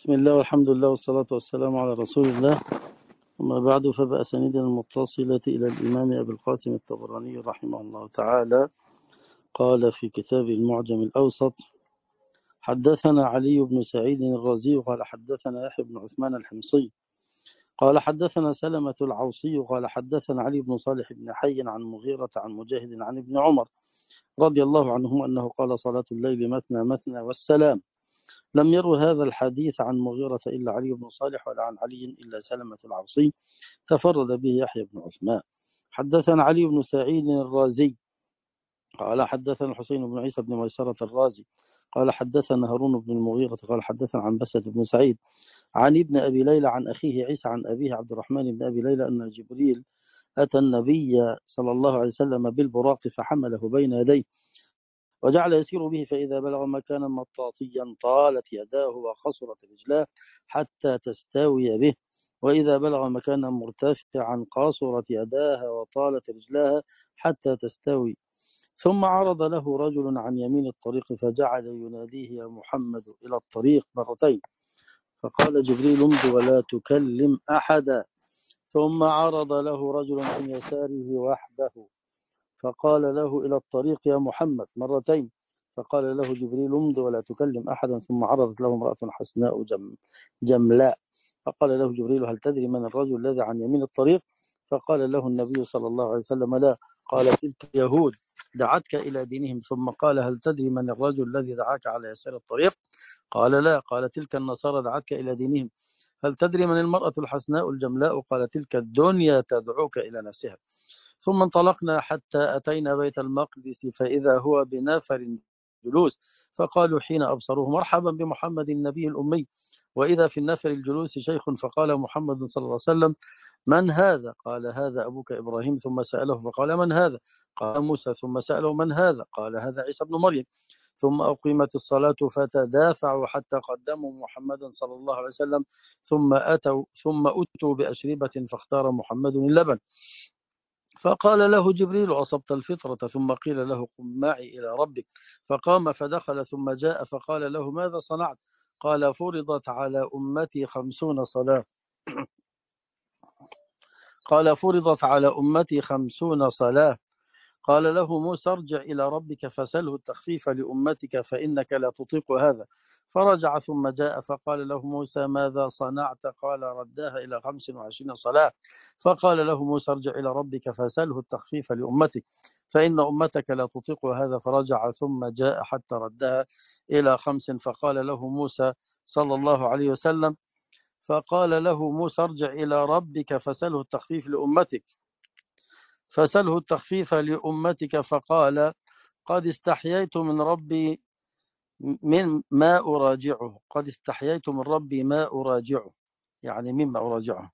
بسم الله والحمد لله والصلاة والسلام على رسول الله. أما بعد، فبأسانيدنا المتصلة إلى الإمام أبي القاسم الطبراني رحمه الله تعالى قال في كتاب المعجم الأوسط: حدثنا علي بن سعيد الرازي قال حدثنا يحيى بن عثمان الحمصي قال حدثنا سلمة العوصي قال حدثنا علي بن صالح بن حي عن مغيرة عن مجاهد عن ابن عمر رضي الله عنهما أنه قال: صلاة الليل مثنى مثنى والسلام. لم يروا هذا الحديث عن مغيرة إلا علي بن صالح، ولا عن علي إلا سلمة العوصي، تفرد به يحيى بن عثمان. حدثنا علي بن سعيد الرازي قال حدثنا الحسين بن عيسى بن ميسرة الرازي قال حدثنا هارون بن المغيرة قال حدثنا عن بسة بن سعيد عن ابن أبي ليلى عن أخيه عيسى عن أبيه عبد الرحمن بن أبي ليلى أن جبريل أتى النبي صلى الله عليه وسلم بالبراق فحمله بين يديه وجعل يسير به، فإذا بلغ مكانا مطاطيا طالت يداه وقصرت رجلاه حتى تستوي به، وإذا بلغ مكانا مرتفعا قصرت يداها وطالت رجلاها حتى تستوي. ثم عرض له رجل عن يمين الطريق فجعل يناديه: يا محمد، إلى الطريق مرتين. فقال جبريل: امض ولا تكلم أحدا. ثم عرض له رجل عن يساره وحده فقال له: إلى الطريق يا محمد مرتين. فقال له جبريل: امض ولا تكلم أحدا. ثم عرضت له امرأة حسناء جملاء فقال له جبريل: هل تدري من الرجل الذي عن يمين الطريق؟ فقال له النبي صلى الله عليه وسلم: لا. قال: تلك يهود دعتك إلى دينهم. ثم قال: هل تدري من الرجل الذي دعاك على يسار الطريق؟ قال: لا. قال: تلك النصارى دعتك إلى دينهم. هل تدري من المرأة الحسناء الجملاء؟ قال: تلك الدنيا تدعوك إلى نفسها. ثم انطلقنا حتى أتينا بيت المقدس فإذا هو بنفر جلوس، فقالوا حين أبصروه: مرحبا بمحمد النبي الأمي. وإذا في النفر الجلوس شيخ، فقال محمد صلى الله عليه وسلم: من هذا؟ قال: هذا أبوك إبراهيم. ثم سأله فقال: من هذا؟ قال: موسى. ثم سأله: من هذا؟ قال: هذا عيسى بن مريم. ثم أقيمت الصلاة فتدافعوا حتى قدموا محمدا صلى الله عليه وسلم، ثم أتوا بأشربة فاختار محمد اللبن. فقال له جبريل: أصبت الفطرة. ثم قيل له: قم معي إلى ربك. فقام فدخل ثم جاء فقال له: ماذا صنعت؟ قال: فرضت على أمتي 50 صلاة. قال: فرضت على أمتي 50 صلاة. قال له موسى: ارجع إلى ربك فسله التخفيف لأمتك فإنك لا تطيق هذا. فرجع ثم جاء فقال له موسى: ماذا صنعت؟ قال: رداها إلى 25 صلاة. فقال له موسى: ارجع إلى ربك فسله التخفيف لأمتك فإن أمتك لا تطيق هذا. فرجع ثم جاء حتى ردها إلى 5. فقال له موسى صلى الله عليه وسلم: ارجع إلى ربك فسله التخفيف لأمتك. فقال: قد استحييت من ربي ما أراجعه. قد استحييت من ربي ما أراجعه، يعني مما أراجعه.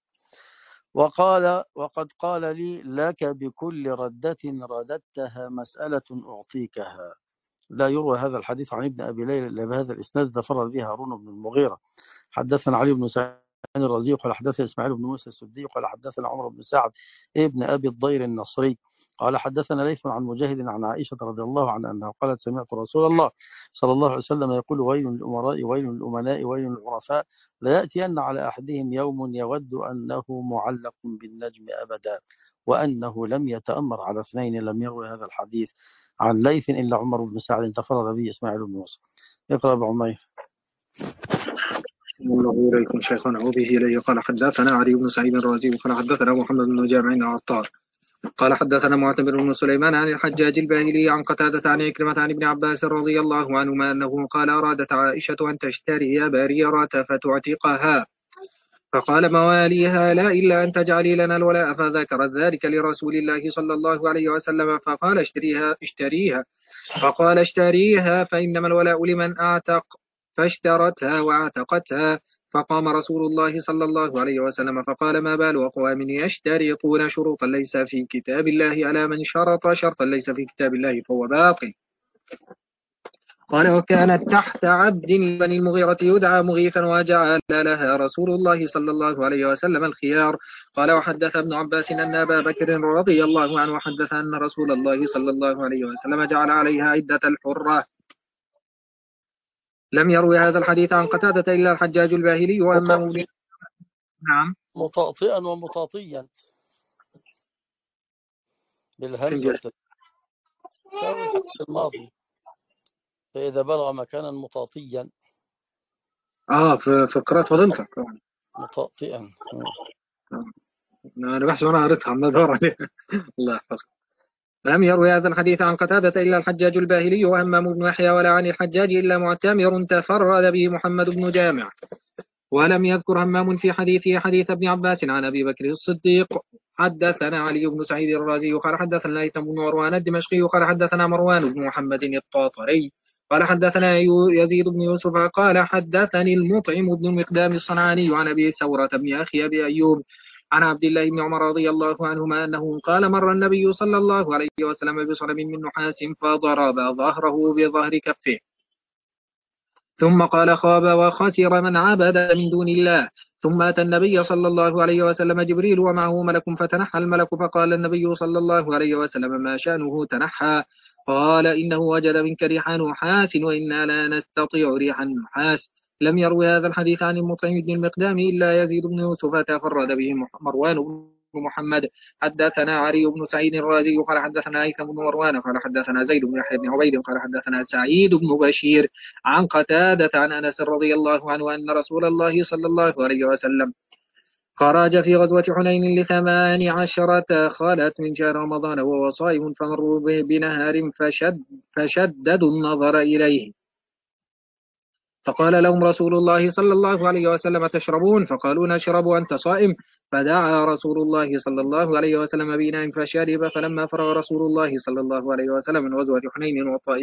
وقد قال لي: لك بكل ردة رددتها مسألة أعطيكها. لا يروى هذا الحديث عن ابن أبي ليلى إلا بهذا الإسناد. فرد به هارون بن المغيرة. حدثنا علي بن سعيد الرازي قال حدثنا إسماعيل بن موسى السدي قال حدثنا عمر بن سعد ابن أبي الضير النصري قال حدثنا ليث عن مجاهد عن عائشة رضي الله عنها أنها قالت: سمعت رسول الله صلى الله عليه وسلم يقول: ويل للأمراء ويل للأمناء ويل للعرفاء، لا يأتين على أحدهم يوم يود أنه معلق بالنجم أبدا، وأنه لم يتأمر على اثنين. لم يروي هذا الحديث عن ليث إلا عمر بن سعد، تفرد به إسماعيل بن موسى. اقرأ بعمير. الله إليكم شيخنا وبه إليه قال حدثنا علي بن سعيد الرازي قال حدثنا محمد بن جامع العطار قال حدثنا معتمر بن سليمان عن الحجاج الباهلي عن قتادة عن عكرمة عن ابن عباس رضي الله عنهما أنه قال: أرادت عائشة أن تشتري بريرة فتعتقها، فقال مواليها: لا إلا أن تجعلي لنا الولاء. فذكرت ذلك لرسول الله صلى الله عليه وسلم فقال: اشتريها. فقال: اشتريها فإنما الولاء لمن أعتق. فاشترتها واعتقتها. فقام رسول الله صلى الله عليه وسلم فقال: ما بال أقوام يشترطون شروطا ليس في كتاب الله على من شرط شرطا ليس في كتاب الله فهو باطل. قال: وكانت تحت عبد بني المغيرة يدعى مغيثا وجعل لها رسول الله صلى الله عليه وسلم الخيار. قال: وحدث ابن عباس أن أبا بكر رضي الله عنه حدث أن رسول الله صلى الله عليه وسلم جعل عليها عدة الحرة. لم يروي هذا الحديث عن قتادة إلا الحجاج الباهلي وهمام بن. نعم. مطاطئا ومطاطيا فين بالهمزة جاء؟ تساوي الفعل الماضي، فإذا بلغ مكانا مطاطيا. في قراءة فضيلتك. مطاطئا. أنا بحسب أنا قريتها عم بدور عليها. الله يحفظك. لم يروي هذا الحديث عن قتادة إلا الحجاج الباهلي وهمام بن يحيى ولا عن الحجاج إلا معتمر تفرد به محمد بن جامع. ولم يذكر همام في حديثه حديث ابن عباس عن أبي بكر الصديق. حدثنا علي بن سعيد الرازي قال حدثنا هيثم بن مروان الدمشقي قال حدثنا مروان بن محمد الطاطري قال حدثنا يزيد بن يوسف قال حدثني المطعم بن المقدام الصنعاني عن أبي ثورة بن أخي أبي أيوب عن عبد الله بن عمر رضي الله عنهما أنه قال مر النبي صلى الله عليه وسلم بصلب من نحاس فضرب ظهره بظهر كفه ثم قال خاب وخسر من عبد من دون الله. ثم أتى النبي صلى الله عليه وسلم جبريل ومعه ملك فتنحى الملك فقال النبي صلى الله عليه وسلم ما شأنه تنحى؟ قال إنه وجد منك ريح نحاس وإنا لا نستطيع ريح النحاس. لم يروي هذا الحديث عن المطعم بن المقدام إلا يزيد بن يوسف تفرد به مروان بن محمد. حدثنا علي بن سعيد الرازي قال حدثنا هيثم بن مروان قال حدثنا زيد بن يحيى بن عبيد قال حدثنا سعيد بن بشير عن قتادة عن أنس رضي الله عنه أن رسول الله صلى الله عليه وسلم خرج في غزوة حنين ل18 خالت من شهر رمضان وهو صائم فمروا بنهر فشددوا النظر إليه فقال لهم رسول الله صلى الله عليه وسلم تشربون؟ فقالوا نشرب وأنت صائم. فدعا رسول الله صلى الله عليه وسلم بإناء فشرب. فلما فرغ رسول الله صلى الله عليه وسلم من غزوة حنين والطائف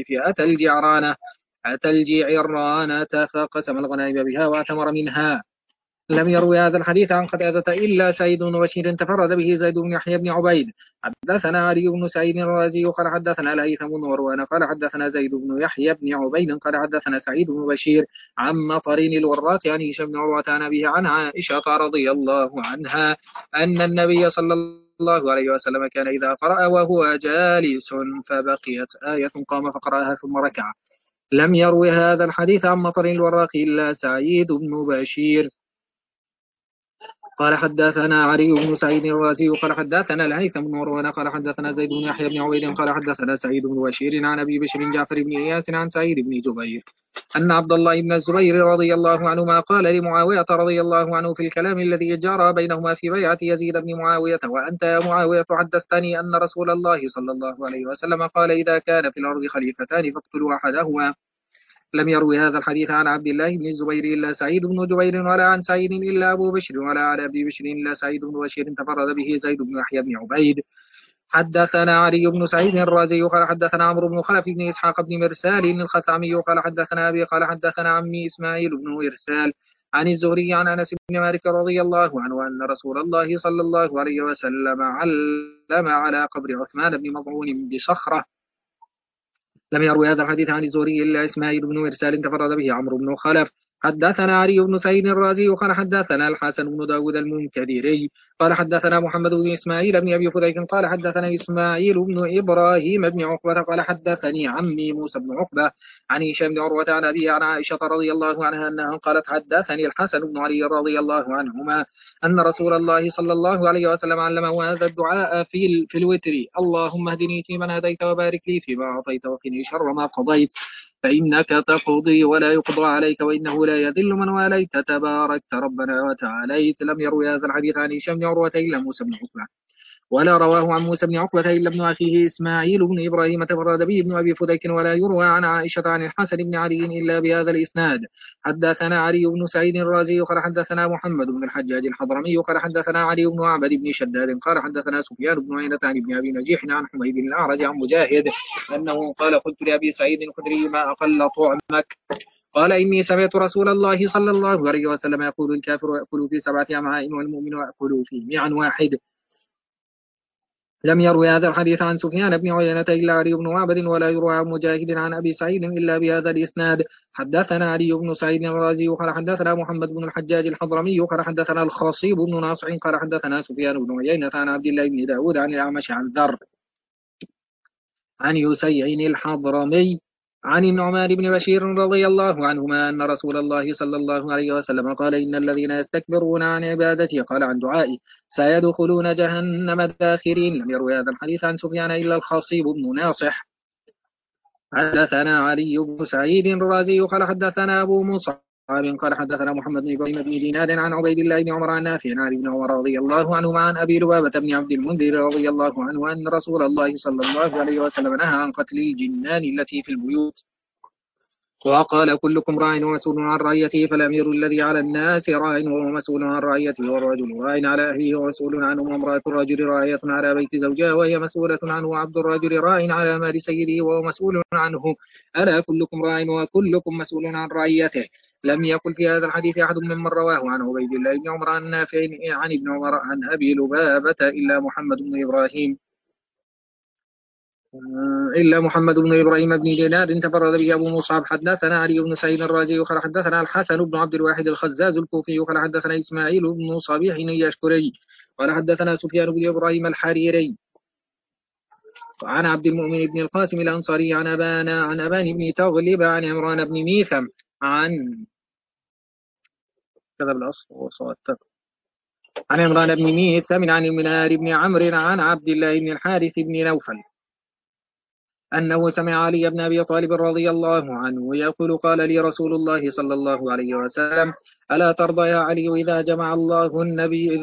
أتى الجعرانة فقسم الغنائم بها وأتمر منها. لم يروي هذا الحديث عن قتادة إلا سعيد بن بشير تفرد به زيد بن يحيى بن عبيد. حدثنا علي بن سعيد الرازي قال حدثنا الهيثم بن مروان قال حدثنا زيد بن يحيى بن عبيد قال حدثنا سعيد بن بشير عن مطر الوراق عن هشام بن عروة عن أبيه عن عائشة رضي الله عنها أن النبي صلى الله عليه وسلم كان إذا قرأ وهو جالس فبقيت آية قام فقرأها ثم ركع. لم يروي هذا الحديث عن مطر الوراق إلا سعيد بن بشير قال حدثنا علي بن سعيد الرازي قال حدثنا الهيثم بن مروان قال حدثنا زيد بن يحيى بن عبيد قال حدثنا سعيد بن بشير عن ابي بشر جعفر بن اياس عن سعيد بن جبير ان عبد الله بن الزبير رضي الله عنهما قال لمعاويه رضي الله عنه في الكلام الذي جرى بينهما في بيعه يزيد بن معاويه وانت يا معاويه حدثتني ان رسول الله صلى الله عليه وسلم قال اذا كان في الارض خليفتان فاقتلوا احدهما. لم يروي هذا الحديث عن عبد الله بن الزبير إلا سعيد بن جبير ولا عن سعيد إلا أبو بشر ولا عن أبي بشر إلا سعيد بن بشير تفرد به زيد بن يحيى بن عبيد. حدثنا علي بن سعيد الرازي قال حدثنا عمرو بن خلف بن إسحاق بن مرسال الخثعمي قال حدثنا أبي قال حدثنا عمي إسماعيل بن إرسال عن الزهري عن أنس بن مالك رضي الله عنه أن رسول الله صلى الله عليه وسلم علم على قبر عثمان بن مظعون بصخرة. لم يروي هذا الحديث عن الزهري إلا إسماعيل بن مرسال تفرد به عمرو بن خلف. حدثنا علي بن سعيد الرازي قال حدثنا الحسن بن داود المنكدري قال حدثنا محمد بن إسماعيل بن أبي فديك قال حدثنا إسماعيل بن إبراهيم بن عقبة قال حدثني عمي موسى بن عقبة عن هشام بن عروة عن أبيه عن عائشة رضي الله عنها أنها قالت حدثني الحسن بن علي رضي الله عنهما أن رسول الله صلى الله عليه وسلم علمه هذا الدعاء في الوتر: اللهم اهدني فيمن هديت وبارك لي فيما أعطيت وقني شر ما قضيت فإنك تقضي ولا يقضى عليك وإنه لا يذل من واليت تباركت ربنا وتعاليت. لم يروي هذا الحديث عن هشام بن عروة إلا موسى بن عقبة ولا رواه عن موسى بن عقبة إلا ابن أخيه إسماعيل بن إبراهيم تفرد به ابن أبي فديك ولا يروى عن عائشة عن الحسن بن علي إلا بهذا الإسناد. حدثنا علي بن سعيد الرازي قال حدثنا محمد بن الحجاج الحضرمي قال حدثنا علي بن عبد بن شداد قال حدثنا سفيان بن عيينة عن ابن أبي نجيح عن حميد الأعرج عن مجاهد أنه قال قلت لأبي سعيد الخدري ما أقل طعمك؟ قال إني سمعت رسول الله صلى الله عليه وسلم يقول الكافر يأكل في 7 أمعاء والمؤمن يأكل في معا واحد. لم يروي هذا الحديث عن سفيان بن عيينة إلا علي بن معبد ولا يروى عن مجاهد عن أبي سعيد إلا بهذا الإسناد. حدثنا علي بن سعيد الرازي قال حدثنا محمد بن الحجاج الحضرمي قال حدثنا الخصيب بن ناصع قال حدثنا سفيان بن عيينة عن عبد الله بن داود عن الأعمش عن ذر عن يسيع الحضرمي عن النعمان بن بشير رضي الله عنهما أن رسول الله صلى الله عليه وسلم قال إن الذين يستكبرون عن عبادتي قال عن دعائي سيدخلون جهنم داخرين. لم يروي هذا الحديث عن سفيان إلا الخصيب بن ناصح. حدثنا علي بن سعيد الرازي قال حدثنا أبو مصعب قال حدثنا محمد بن إبراهيم بن دينار عن عبيد الله بن عمر عن نافع عن ابن عمر رضي الله عنهما عن أبي لبابة بن عبد المنذر رضي الله عنه أن رسول الله صلى الله عليه وسلم نهى عن قتل الجنان التي في البيوت وقال كلكم راع ومسؤول عن رعيته فالأمير الذي على الناس راع وهو مسؤول عن رعيته والرجل راع على أهله ومسؤول عنه وامرأة الرجل راعية على بيت زوجها وهي مسؤولة عنه وعبد الرجل راع على مال سيده وهو مسؤول عنه ألا كلكم راع وكلكم مسؤول عن رعيته. لم يقل في هذا الحديث أحد ممن رواه عن عبيد الله بن عمر عن نافع عن ابن عمر عن أبي لبابة إلا محمد بن إبراهيم بن دينار تفرد به أبو مصعب. حدثنا علي بن سعيد الرازي قال حدثنا الحسن بن عبد الواحد الخزاز الكوفي قال حدثنا إسماعيل بن صبيح اليشكري قال حدثنا سفيان بن إبراهيم الحريري عن عبد المؤمن بن القاسم الأنصاري عن أبان بن تغلب عن عمران بن ميثم عن كذا بالأصل عن عمران بن ميثم عن منار بن عمرو عن عبد الله بن الحارث بن نوفل أنه سمع علي بن أبي طالب رضي الله عنه يقول قال لي رسول الله صلى الله عليه وسلم ألا ترضى يا علي إذا جمع الله النبي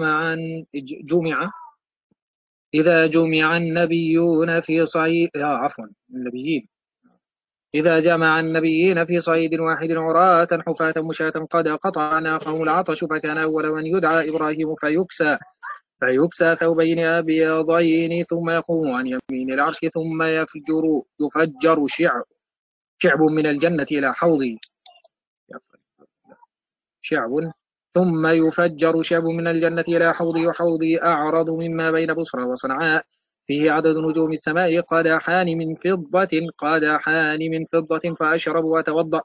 إذا جمع النبيون في صعيد النبيين إذا جمع النبيين في صعيد واحد عراة حفاة مشاة قد قطع ناقهم العطش فكان أول من يدعى إبراهيم فيكسى ثوبين أبيضين ثم يقوم عن يمين العرش ثم يفجر شعب من الجنة إلى حوضي وحوضي أعرض مما بين بصرى وصنعاء فيه عدد نجوم السماء قدحان من فضة فأشرب وأتوضأ.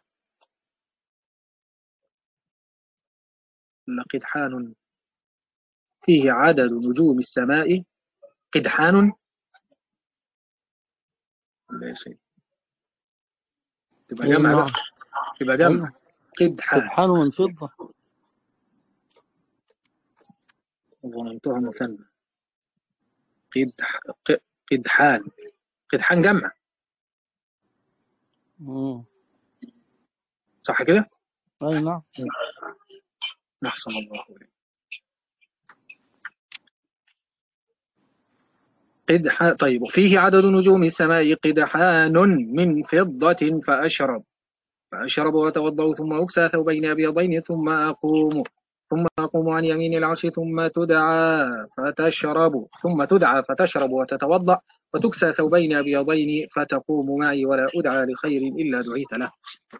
قدحان فيه عدد نجوم السماء قدحان تبقى جمع قدحان من فضة ظننتها مثنى قدحان جمع صح كده؟ أي نعم. أحسن الله إليك. طيب فيه عدد نجوم السماء قدحان من فضة فأشرب وأتوضأ ثم أكسى ثوبين أبيضين ثم أقوم عن يمين العرش ثم تدعى فتشرب وتتوضأ وتكسى ثوبين أبيضين فتقوم معي ولا أدعى لخير إلا دعيت له.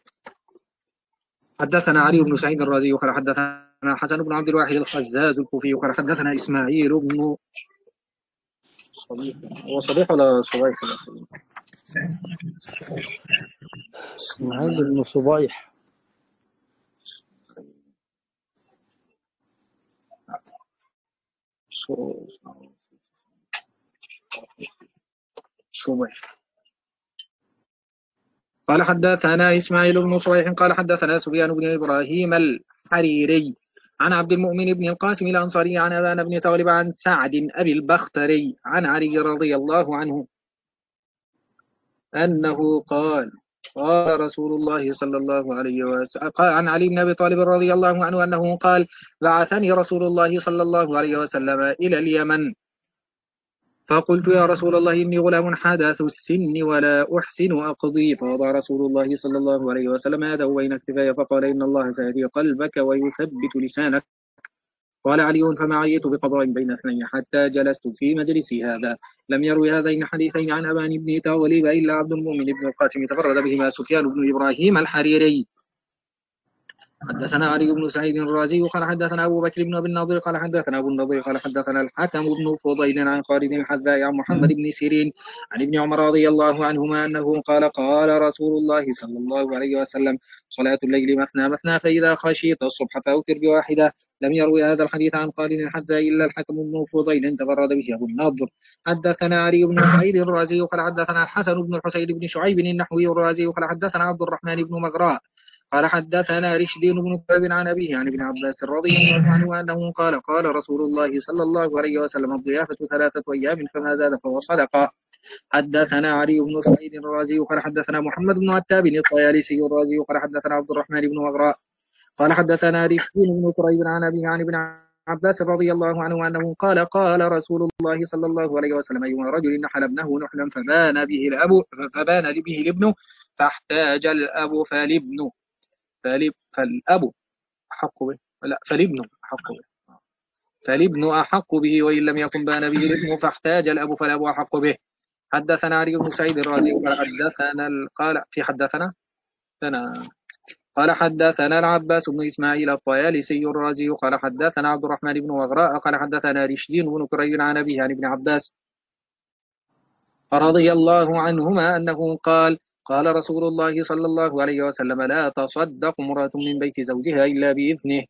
حدثنا علي بن سعيد الرازي قال حدثنا حسن بن عبد الواحد الخزاز الكوفي قال حدثنا إسماعيل بن صبيح ولا صبيح ولا إسماعيل بن صبيح قال حدثنا إسماعيل بن صبيح قال حدثنا سفيان بن إبراهيم الحريري عن عبد المؤمن بن القاسم الأنصاري عن أبان بن تغلب عن سعد أبي البختري عن علي رضي الله عنه أنه قال رسول الله صلى الله عليه وسلم قال عن علي بن أبي طالب رضي الله عنه أنه قال بعثني رسول الله صلى الله عليه وسلم إلى اليمن فقلت يا رسول الله إني غلام حدث السن ولا أحسن أقضي فوضع رسول الله صلى الله عليه وسلم يده بين كتفي فقال إن الله سيهدي قلبك ويثبت لسانك. قال علي فما عيت بقضاء بين اثنين حتى جلست في مجلسي هذا. لم يروي هذين الحديثين عن أبان بن تغلب إلا عبد المؤمن بن القاسم تفرد بهما سفيان بن إبراهيم الحريري. حدثنا علي بن سعيد الرازي قال حدثنا أبو بكر بن أبي النضر قال حدثنا أبو النضر قال حدثنا الحكم بن فضيل عن خالد الحذاء عن محمد بن سيرين عن ابن عمر رضي الله عنهما أنه قال رسول الله صلى الله عليه وسلم صلاة الليل مثنى مثنى فإذا خشيت الصبح فأوتر بواحدة لم يروي هذا الحديث عن خالد حتى إلا الحكم بن فضيل تفرد به أبو النضر. حدثنا علي بن سعيد الرازي قال حدثنا الحسن بن الحسين بن شعيب النحوي الرازي قال حدثنا عبد الرحمن بن مغراء قال حدثنا رشدين بن كعب عن أبيه عن ابن عباس رضي الله عنه أنه قال قال رسول الله صلى الله عليه وسلم الضيافة 3 أيام فما زاد فهو صدقة. حدثنا علي بن سعيد الرازي قال حدثنا محمد بن عتاب الطيالسي الرازي قال حدثنا عبد الرحمن بن مغراء قال حدثنا رشدين بن كريب عن أبيه عن ابن عباس رضي الله عنه أنه قال قال رسول الله صلى الله عليه وسلم أيما رجل نحل ابنه نحلا فبان به الابن فاحتاج الأب فالأب أحق به فالابن أحق به فالابن أحق به وإن لم يكن بان به الابن فاحتاج الأب فالأب أحق به. حدثنا علي بن سعيد الرازي قال حدثنا العباس بن إسماعيل الطيالسي الرازي قال حدثنا عبد الرحمن بن وغراء قال حدثنا رشدين بن كريب عن أبيه عن ابن عباس رضي الله عنهما أنه قال قال رسول الله صلى الله عليه وسلم لا تصدق امرأة من بيت زوجها إلا بإذنه.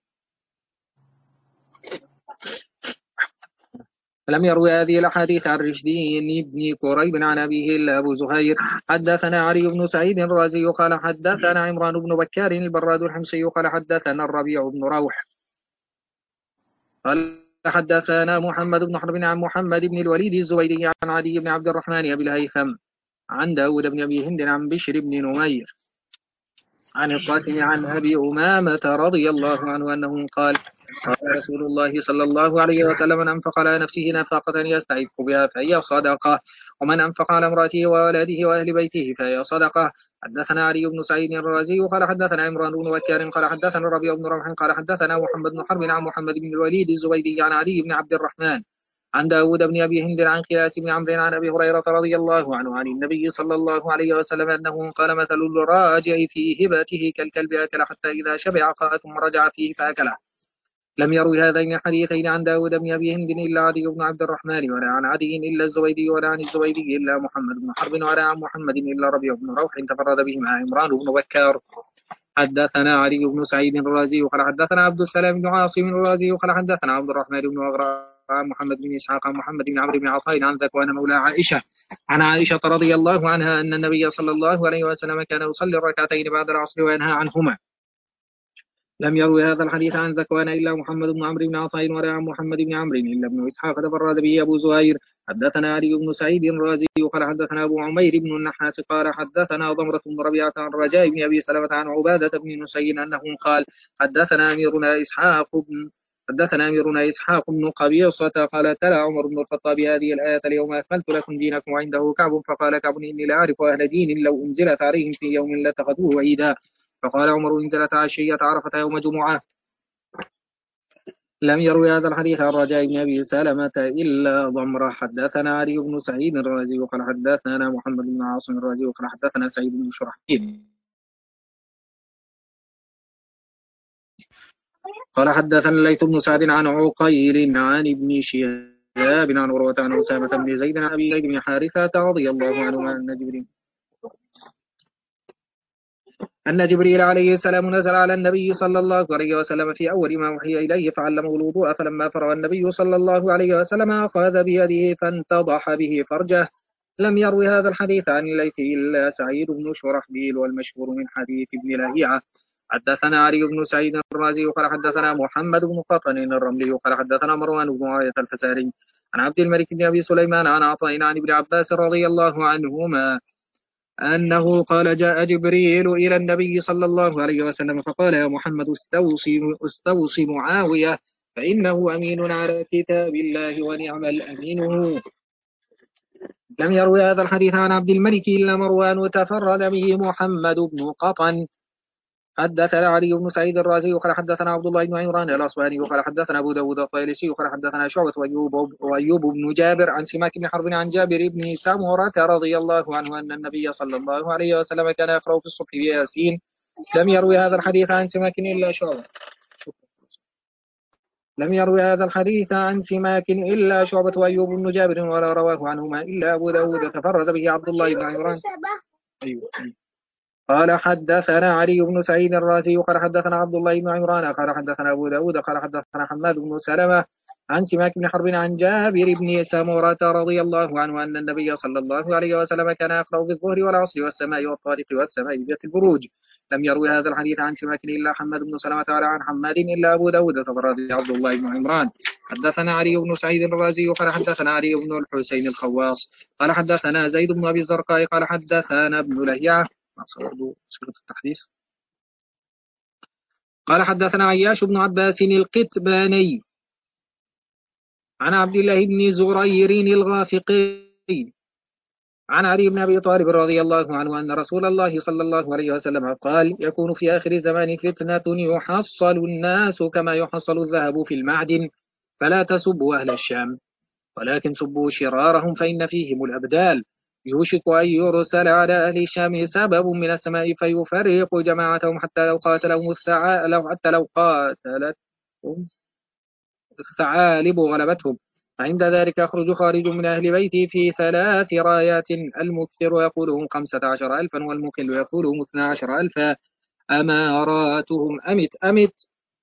لم يروي هذه الأحاديث عن رشدين بن كريب عن أبيه إلا أبو زهير. حدثنا علي بن سعيد الرازي قال حدثنا عمران بن بكار البراد الحمصي قال حدثنا الربيع بن روح قال حدثنا محمد بن حرب عن محمد بن الوليد الزبيدي عن عدي بن عبد الرحمن أبي الهيثم عن داود بن أبي هند عن بشر بن نمير عن القاسم عن أبي أمامة رضي الله عنه أنه قال قال رسول الله صلى الله عليه وسلم من أنفق على نفسه نفقة يستحق بها فهي صدقة ومن أنفق على امرأته وولده وأهل بيته فهي صدقة. حدثنا علي بن سعيد الرازي قال حدثنا عمران بن بكار قال حدثنا الربيع بن رمح قال حدثنا محمد بن حرب عن محمد بن الوليد الزبيدي عن علي بن عبد الرحمن عن داود بن أبي هند عن قياس بن عمرو عن أبي هريرة رضي الله عنه عن النبي صلى الله عليه وسلم أنه قال مثل الراجع في هبته كالكلب أكل حتى إذا شبع قال ثم رجع فيه فأكله. لم يروي هذين الحديثين عن داود بن أبي هند إلا عدي بن عبد الرحمن ولا عن عدي إلا الزبيدي ولا عن الزبيدي إلا محمد بن حرب ولا عن محمد إلا ربيع بن روح تفرد بهما عمران بن بكار. حدثنا علي بن سعيد الرازي وقال حدثنا عبد السلام بن عاصم الرازي وقال حدثنا عبد الرحمن بن أغراء عن محمد بن إسحاق عن محمد بن عمرو بن عطاء عن ذكوان مولى عائشة عن عائشة رضي الله عنها أن النبي صلى الله عليه وسلم كان يصلي الركعتين بعد العصر وينهى عنهما. لم يروي هذا الحديث عن ذكوان إلا محمد بن عمرو بن عطاء ولا عن محمد بن عمرو إلا ابن إسحاق تفرد به أبو زهير. حدثنا علي بن سعيد الرازي وقال حدثنا أبو عمير بن النحاس قال حدثنا ضمرة بن ربيعة عن رجاء بن أبي سلمة عن عبادة بن نسي أنه قال حدثنا أميرنا إسحاق بن قبيصة قال تلا عمر بن الخطاب هذه الآية اليوم أكملت لكم دينكم وعنده كعب فقال كعب إني لأعرف أهل دين لو أنزلت عليهم في يوم لاتخذوه عيدا فقال عمر انزلت عشية عرفة يوم جمعة. لم يروي هذا الحديث عن رجاء بن أبي سلمة إلا ضمرة. حدثنا علي بن سعيد الرازي وقال حدثنا محمد بن عاصم الرازي وقال حدثنا سعيد بن شرحبيل قال حدثنا الليث بن سعد عن عقيل عن ابن شهاب عن عروة عن أسامة بن زيد عن أبي زيد بن حارثة رضي الله عنه أن جبريل عليه السلام نزل على النبي صلى الله عليه وسلم في أول ما وحي إليه فعلمه الوضوء فلما فرغ النبي صلى الله عليه وسلم أخذ بيده فانتضح به فرجه. لم يروي هذا الحديث عن الليث إلا سعيد بن شرحبيل والمشهور من حديث ابن لهيعة. حدثنا علي بن سعيد الرازي وقال حدثنا محمد بن قطن الرملي وقال حدثنا مروان بن عاية الفزاري عن عبد الملك بن أبي سليمان عن عطاء عن ابن عباس رضي الله عنهما أنه قال جاء جبريل إلى النبي صلى الله عليه وسلم فقال يا محمد استوصي معاوية فإنه أمين على كتاب الله ونعم الأمين هو. لم يروي هذا الحديث عن عبد الملك إلا مروان وتفرد به محمد بن قطن. حدثنا علي بن سعيد الرازي وقال حدثنا عبد الله بن عمران الأصبهاني وقال حدثنا أبو داود الطيالسي وقال حدثنا شعبة وأيوب بن جابر عن سماك بن حرب عن جابر بن سمرة رضي الله عنه أن النبي صلى الله عليه وسلم كان يقرأ في الصبح بياسين. لم يروي هذا الحديث عن سماك إلا شعبة. لم يروي هذا الحديث عن سماك إلا شعبة وأيوب بن جابر ولا رواه عنهما إلا أبو داود تفرد به عبد الله بن عمران. أيوة. قال حدثنا علي بن سعيد الرازي قال حدثنا عبد الله بن عمران قال حدثنا أبو داود قال حدثنا حماد بن سلمة عن سماك بن حرب عن جابر بن سمرة رضي الله عنه أن النبي صلى الله عليه وسلم كان يقرأ بالظهر والعصر والسماء والطارق والسماء ذات البروج. لم يروي هذا الحديث عن سماك إلا حماد بن سلمة ولا عن حماد إلا أبو داود فبرد عبد الله بن عمران. حدثنا علي بن سعيد الرازي قال حدثنا علي بن الحسين الخواص قال حدثنا زيد بن أبي الزرقاء قال حدثنا ابن لهيعة التحديث قال حدثنا عياش بن عباس القتباني عن عبد الله بن زرير الغافقي عن علي بن أبي طالب رضي الله عنه أن رسول الله صلى الله عليه وسلم قال يكون في آخر الزمان فتنة يحصل الناس كما يحصل الذهب في المعدن فلا تسبوا أهل الشام ولكن سبوا شرارهم فإن فيهم الأبدال يوشك أن يرسل على أهل الشام سبب من السماء فيفرق جماعتهم حتى لو قاتلتهم الثعالب غلبتهم فعند ذلك يخرج خارج من أهل بيتي في 3 رايات المكثر يقولهم 15,000 والمقل يقولهم 12,000 أماراتهم أمت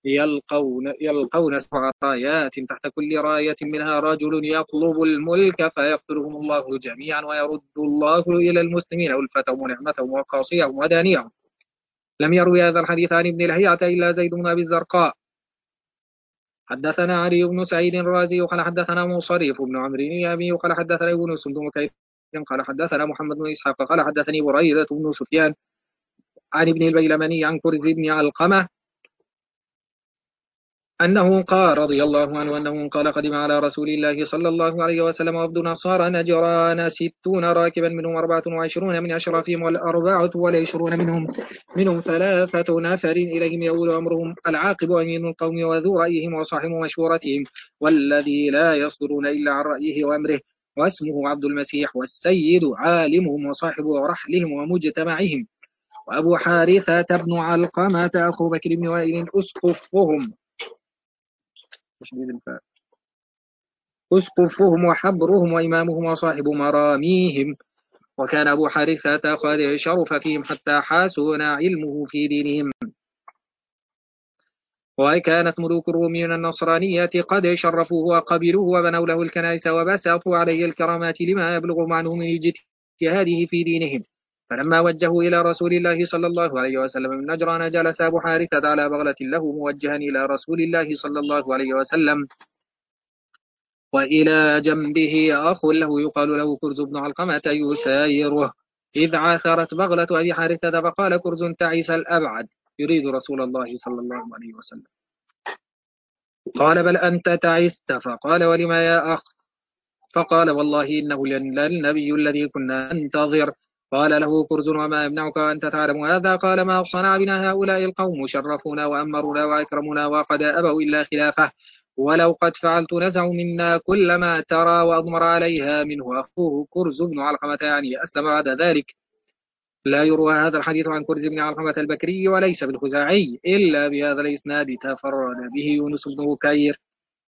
يلقون 7 رايات تحت كل راية منها رجل يطلب الملك فيقتلهم الله جميعا ويرد الله إلى المسلمين ألفتهم ونعمتهم وقاصيهم ودانيهم. لم يروي هذا الحديث عن ابن لهيعة إلا زيد بن أبي الزرقاء. حدثنا علي بن سعيد الرازي قال حدثنا مصرف بن عمرو اليامي قال حدثنا يونس بن مكيف قال حدثنا محمد بن إسحاق قال حدثني بريدة بن سفيان عن ابن البيلماني عن كرز بن علقمة أنه قال رضي الله عنه أنه قال قدم على رسول الله صلى الله عليه وسلم وفد نصارى نجران 60 راكبا منهم 24 من أشرافهم وال24 منهم 3 نفر إليهم يؤول أمرهم العاقب أمين القوم وذو رأيهم وصاحب مشورتهم والذي لا يصدرون إلا عن رأيه وأمره واسمه عبد المسيح والسيد عالمهم وصاحب رحلهم ومجتمعهم وأبو حارثة بن علقمة أخو بكر بن وائل أسقفهم وحبرهم وإمامهم وصاحب مراميهم وكان أبو حارثة قد شرف فيهم حتى حاسون علمه في دينهم وكانت ملوك الروم من النصرانية قد شرفوه وقبلوه وبنوا له الكنائس وبسطوا عليه الكرامات لما يبلغ عنه من اجتهاده في دينهم. فلما وجهوا إلى رسول الله صلى الله عليه وسلم من نجران جلس أبو حارثة على بغلة له موجها إلى رسول الله صلى الله عليه وسلم وإلى جنبه أخ له يقال له كرز بن علقمة يسايره إذ عثرت بغلة أبي حارثة فقال كرز تعس الأبعد يريد رسول الله صلى الله عليه وسلم. قال بل أنت تعست. فقال ولما يا أخ؟ فقال والله إنه للنبي الذي كنا ننتظر. قال له كرز وما يمنعك أن تعلم هذا؟ قال ما صنع بنا هؤلاء القوم شرفونا وأمرونا وأكرمونا وقد أبوا إلا خلافه ولو قد فعلت نزعوا منا كل ما ترى وأضمر عليها منه أخوه كرز بن علقمة يعني أسلم بعد ذلك. لا يروى هذا الحديث عن كرز بن علقمة البكري وليس بالخزاعي إلا بهذا الإسناد تفرد به يونس بن بكير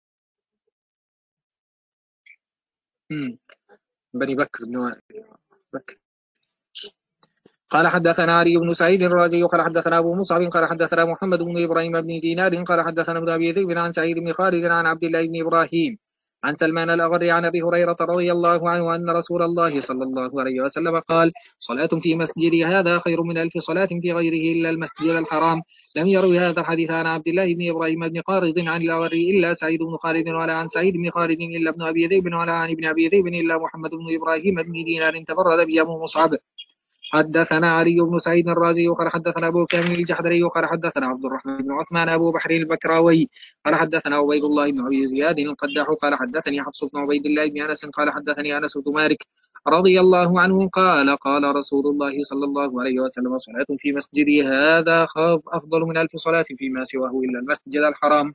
بني بكر بن بكر. قال حدثنا علي بن سعيد الرازي قال حدثنا أبو مصعب قال حدثنا محمد بن إبراهيم بن دينار قال حدثنا ابن أبي ذئب عن سعيد بن خالد عن عبد الله بن إبراهيم عن سلمان الأغر عن أبي هريرة رضي الله عنه أن رسول الله صلى الله عليه وسلم قال صلاة في مسجدي هذا خير من 1000 صلاة في غيره إلا المسجد الحرام. لم يروي هذا الحديث عن عبد الله بن إبراهيم بن قارض عن الأغر إلا سعيد بن خالد ولا عن سعيد بن خالد إلا ابن أبي ذئب ولا عن ابن أبي ذئب إلا محمد بن إبراهيم بن دينار تفرد به أبو مصعب. حدثنا علي بن سعيد الرازي قال حدثنا أبو كامل الجحدري قال حدثنا عبد الرحمن بن عثمان أبو بحر البكراوي قال حدثنا عبيد الله بن أبي زياد القداح قال حدثني حفص بن عبيد الله بن أنس قال حدثني أنس بن مالك رضي الله عنه قال قال رسول الله صلى الله عليه وسلم صلاة في مسجدي هذا أفضل من 1000 صلاة فيما سواه إلا المسجد الحرام.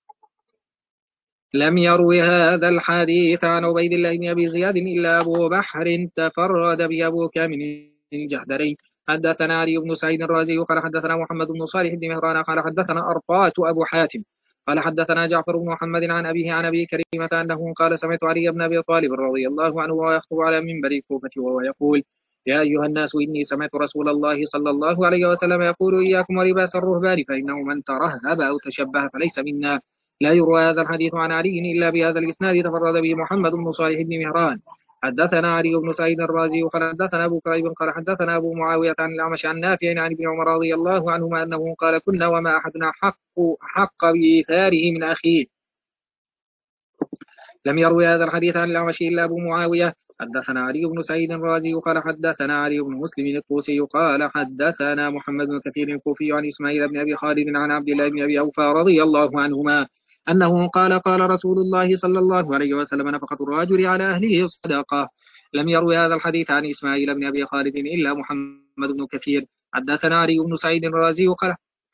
لم يروي هذا الحديث عن عبيد الله بن أبي زياد إلا أبو بحر تفرد بأبو كامل الجحدري. حدثنا علي بن سعيد الرازي قال حدثنا محمد بن صالح بن مهران قال حدثنا أرقات أبو حاتم قال حدثنا جعفر بن محمد عن أبيه عن أبي كريمة أنه قال سمعت علي بن أبي طالب رضي الله عنه وهو يخطب على منبر الكوفة وهو يقول يا أيها الناس إني سمعت رسول الله صلى الله عليه وسلم يقول إياكم ولباس الرهبان فإنه من ترهب أو تشبه فليس منا. لا يروى هذا الحديث عن علي إلا بهذا الإسناد تفرد به محمد بن صالح بن مهران. حدثنا علي بن سعيد الرازي وقال حدثنا أبو كريب قال حدثنا أبو معاوية عن الأعمش عن نافع عن ابن عمر رضي الله عنهما أنه قال كنا وما أحدنا حق بإيثاره من أخيه. لم يروي هذا الحديث عن الأعمش إلا أبو معاوية. حدثنا علي بن سعيد الرازي قال حدثنا علي بن مسلم الطوسي قال حدثنا محمد بن كثير الكوفي عن إسماعيل بن أبي خالد عن عبد الله بن أبي أوفى رضي الله عنهما أنه قال رسول الله صلى الله عليه وسلم نفقة الرجل على أهله صدقة. لم يروي هذا الحديث عن إسماعيل بن أبي خالد إلا محمد بن كثير. حدثنا علي بن سعيد الرازي قال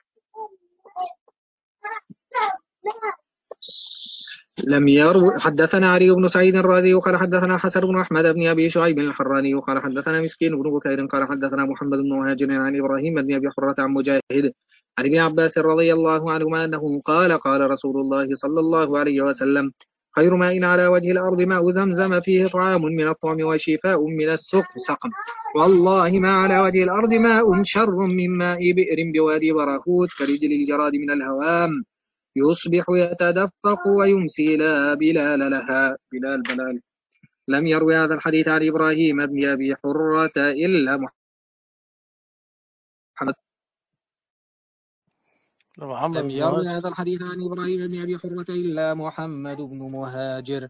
لم يرو حدثنا علي بن سعيد الرازي قال حدثنا حسن بن أحمد بن أبي شعيب الحراني قال حدثنا مسكين بن بكير قال حدثنا محمد بن مهاجر عن إبراهيم بن أبي حرة عن مجاهد عن ابن عباس رضي الله عنهما أنه قال رسول الله صلى الله عليه وسلم خير ماء على وجه الأرض ماء زمزم فيه طعام من الطعم وشفاء من السقم. والله ما على وجه الأرض ماء شر من ماء بئر بوادي براكوت كرجل الجراد من الهوام يصبح يتدفق ويمسي لا بلال لها بلال. لم يروي هذا الحديث عن إبراهيم بن أبي حرة إلا محمد. لم يروي هذا الحديث عن إبراهيم بن أبي حرة إلا محمد بن مهاجر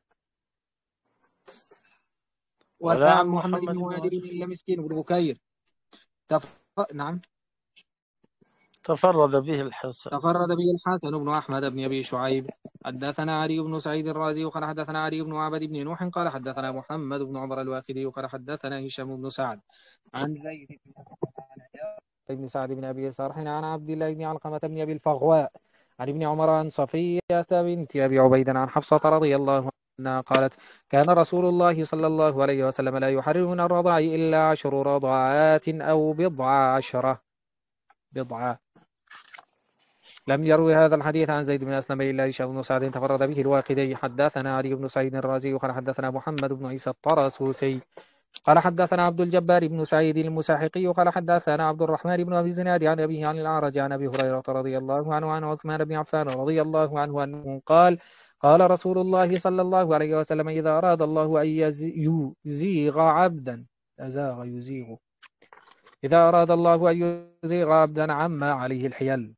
ولا عن محمد بن مهاجر إلا مسكين بن بكير. نعم تفرد به الحسن بن أحمد بن أبي شعيب. حدثنا علي بن سعيد الرازي وقال حدثنا علي بن عبد بن نوح قال حدثنا محمد بن عمر الواقدي وقال حدثنا هشام بن سعد عن زيد بن سعد بن أبي صالح عن عبد الله بن علقمة بن أبي الفغواء عن ابن عمر عن صفية بنت أبي عبيد عن حفصة رضي الله عنها قالت كان رسول الله صلى الله عليه وسلم لا يحرم من الرضاع إلا 10 رضعات أو بضعة. لم يروي هذا الحديث عن زيد بن أسلم إلا هشام بن سعد تفرد به الواقدي. حدثنا علي بن سعيد الرازي وقال حدثنا محمد بن عيسى الطرسوسي قال حدثنا عبد الجبار بن سعيد المساحقي قال حدثنا عبد الرحمن بن أبي زناد عن أبيه عن الأعرج عن أبي هريرة رضي الله عنه عن عثمان بن عفان رضي الله عنه أنه قال رسول الله صلى الله عليه وسلم إذا أراد الله أن يزيغ عبدا إذا أراد الله أن يزيغ عبدا عما عليه الحيل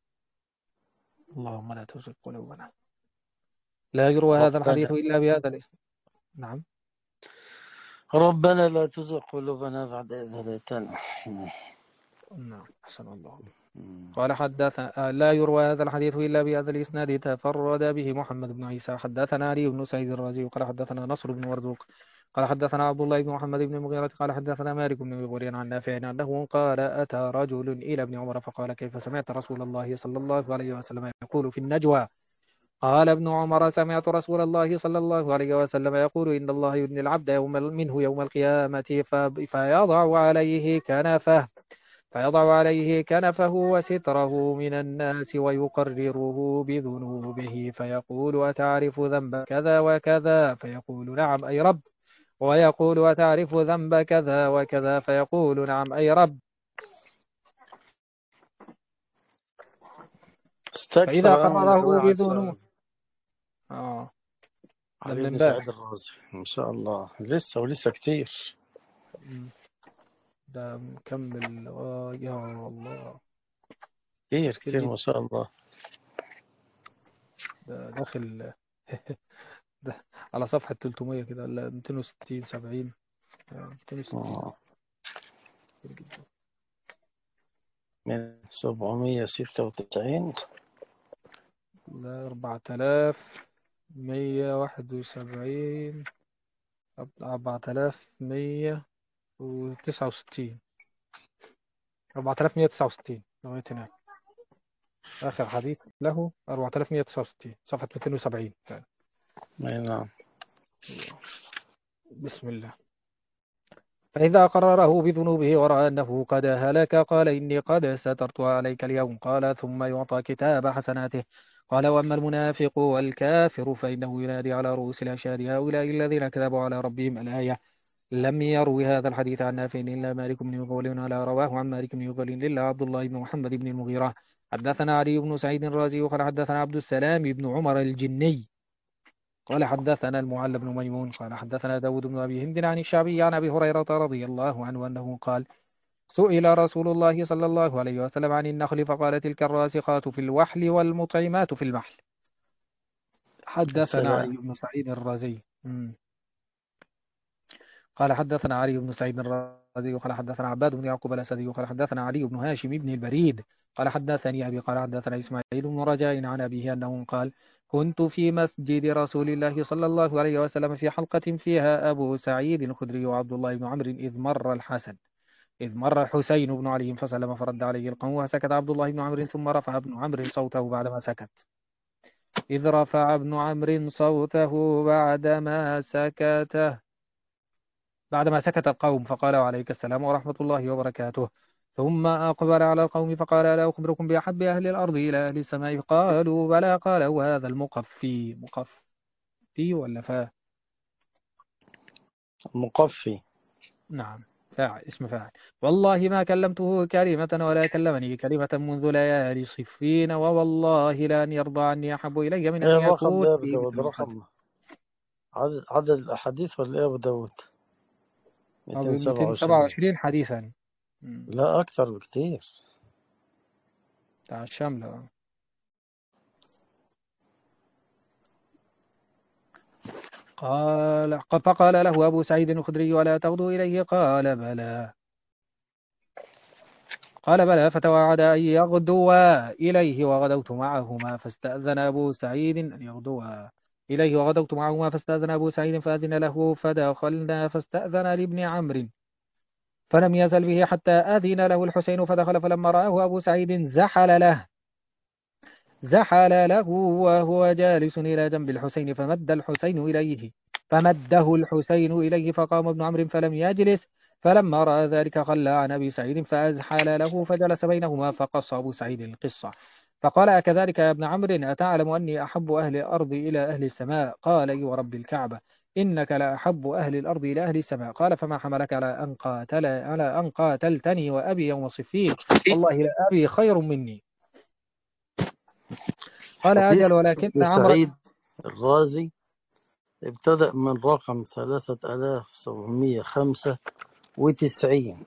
اللهم لا تزغ قلوبنا. لا يروى هذا الحديث إلا بهذا الاسم. نعم ربنا لا تزغ قلوبنا بعد إذ هديتنا. نعم أحسن الله. قال حدثنا لا يروى هذا الحديث إلا بهذا الإسناد تفرد به محمد بن عيسى. حدثنا علي بن سعيد الرازي قال حدثنا نصر بن مرزوق قال حدثنا عبد الله بن محمد بن المغيرة قال حدثنا مالك بن مغيرة عن نافع أنه قال أتى رجل إلى ابن عمر فقال كيف سمعت رسول الله صلى الله عليه وسلم يقول في النجوى؟ قال ابن عمر سمعت رسول الله صلى الله عليه وسلم يقول إن الله يدني العبد يوم القيامة فيضع عليه كنفه وستره من الناس ويقرره بذنوبه فيقول أتعرف ذنب كذا وكذا فيقول نعم أي رب ويقول أتعرف ذنب كذا وكذا فيقول نعم أي رب فإذا قرره بذنوبه علي بن سعيد الرازي ما شاء الله لسه كتير ده مكمل يا الله كتير ما شاء الله. ده داخل ده على صفحة 300 كده 260 70 260 من 796 لا 4171 4169 4169 لغاية هناك آخر حديث له 4169 صفحة 270 نعم. بسم الله. فإذا قرره بذنوبه ورأى أنه قد هلك قال إني قد سترت عليك اليوم قال ثم يعطى كتاب حسناته. قال وأما المنافق والكافر فإنه ينادي على رؤوس الأشهاد هؤلاء الذين كذبوا على ربهم الآية. لم يروي هذا الحديث عن نافع إلا مالك بن مغول ولا رواه عن مالك بن مغول إلا عبد الله بن محمد بن المغيرة. حدثنا علي بن سعيد الرازي وقال حدثنا عبد السلام بن عمر الجني قال حدثنا المعل بن ميمون قال حدثنا داود بن أبي هند عن الشعبي عن أبي هريرة رضي الله عنه أنه قال سئل رسول الله صلى الله عليه وسلم عن النخل فقال تلك الراسخات في الوحل والمطعمات في المحل. حدثنا السلام. علي بن سعيد الرازي قال حدثنا علي بن سعيد الرازي قال حدثنا عباد بن يعقوب الأسدي قال حدثنا علي بن هاشم بن البريد قال حدثني أبي قال حدثنا إسماعيل بن رجاء عن أبيه أنه قال كنت في مسجد رسول الله صلى الله عليه وسلم في حلقة فيها أبو سعيد الخدري وعبد الله بن عمرو إذ مر الحسين بن علي فسلم فرد عليه القوم وسكت عبد الله بن عمرو ثم رفع ابن عمرو صوته بعدما سكت إذ رفع ابن عمرو صوته بعدما سكت القوم فقال وعليك السلام ورحمة الله وبركاته. ثم أقبل على القوم فقال ألا أخبركم بأحب أهل الأرض إلى أهل السماء قالوا بلى قال وهذا مقفي ولا فا مقفي. نعم اسم فاعل. والله ما كلمته كلمة ولا كلمني كلمة منذ ليالي صفين ووالله لأن يرضى عني أحب إلي من أن ايه الرقم يكون ده يا ابو في داود؟ مثل أحد. رقم عدد الاحاديث ولا ايه يا ابو داود؟ أو 227. 227 حديثا. لا اكثر بكتير. بتاع الشاملة. فقال له أبو سعيد الخدري ولا تغدو إليه قال بلى فتوعد أن يغدوا إليه وغدوت معهما فاستأذن أبو سعيد أن يغدوا إليه وغدوت معهما فاستأذن أبو سعيد فأذن له فدخلنا فاستأذن لابن عمرو فلم يزل به حتى أذن له الحسين فدخل فلما رآه أبو سعيد زحل له وهو جالس إلى جنب الحسين فمده الحسين إليه فقام ابن عمرو فلم يجلس فلما رأى ذلك خلى عن أبي سعيد فأزحل له فجلس بينهما فقص أبو سعيد القصة فقال أكذلك يا ابن عمرو أتعلم أني أحب أهل الأرض إلى أهل السماء قال أي ورب الكعبة إنك لأحب أهل الأرض إلى أهل السماء قال فما حملك على أن قاتلتني وأبي يوم صفين والله لأبي خير مني قال حديث أجل ولكن أبو عمرا سعيد الرازي ابتدأ من رقم 3795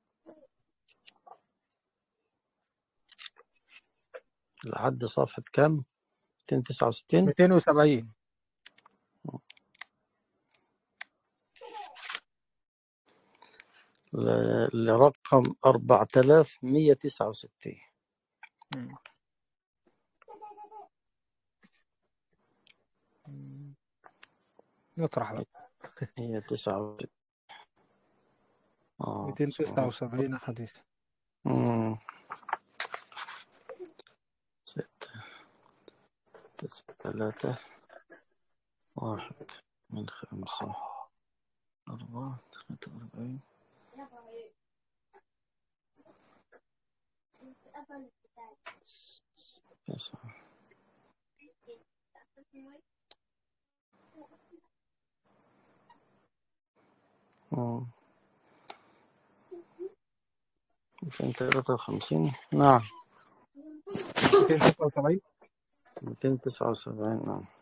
لحد صفحة كم؟ 269. 270 لرقم 4169. نطرح بقى هي 69. 279 حديث. 6 3 1 من 5 4 43 9. 253. نعم 279 279. نعم.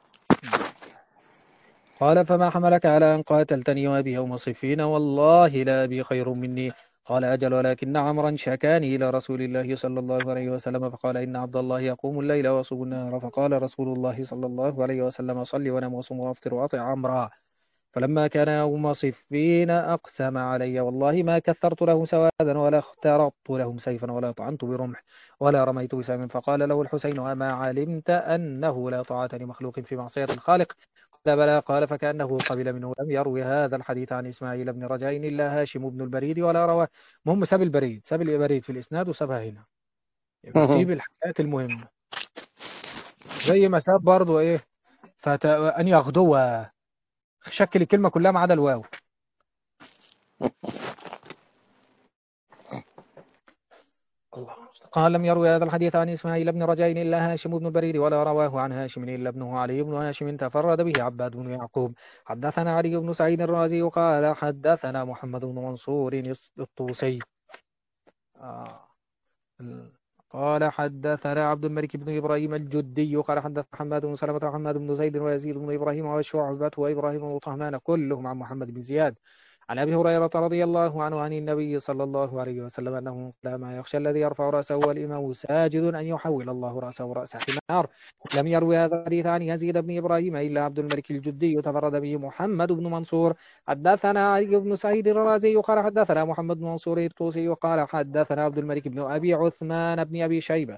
قال فما حملك على أن قاتلتني وأبي يوم صفين والله لا أبي خير مني قال أجل ولكن عمرا شكاني إلى رسول الله صلى الله عليه وسلم فقال إن عبد الله يقوم الليل ويصوم النهار فقال رسول الله صلى الله عليه وسلم صل ونم وصم وافطر وأطع عمرا فلما كان يوم صفين أقسم علي والله ما كثرت له سوادا ولا اخترطت لهم سيفا ولا طعنت برمح ولا رميت بسهم فقال له الحسين أما علمت أنه لا طاعة لمخلوق في معصية الخالق قال بلى قال فكأنه قبل منه لم يروي هذا الحديث عن إسماعيل بن رجاء إلا هاشم بن البريد ولا رواه. المهم ساب البريد في الإسناد وسابها هنا بيسيب الحاجات المهمة زي ما ساب برضه إيه أن يغدو شكل الكلمة كلها ما عدا الواو. الله قال لم يروي هذا الحديث عن إسماعيل بن رجاء إلا هاشم بن البريد ولا رواه عن هاشم إلا ابنه علي بن هاشم تفرد به عباد بن يعقوب. حدثنا علي بن سعيد الرازي قال حدثنا محمد بن منصور الطوسي آه. قال حدثنا عبد الملك بن إبراهيم الجدي قال حدث حماد بن سلمة وحماد بن زيد ويزيد بن إبراهيم وشعبة وإبراهيم بن طهمان كلهم عن محمد بن زياد عن أبي هريرة رضي الله عنه عن النبي صلى الله عليه وسلم أنه قال ما يخشى الذي يرفع رأسه والإمام ساجد أن يحول الله رأسه رأس حمار. لم يروي هذا الحديث عن يزيد بن إبراهيم إلا عبد الملك الجدي تفرد به محمد بن منصور. حدثنا علي بن سعيد الرازي قال حدثنا محمد بن منصور الطوسي قال حدثنا عبد الملك بن أبي عثمان بن أبي شيبة.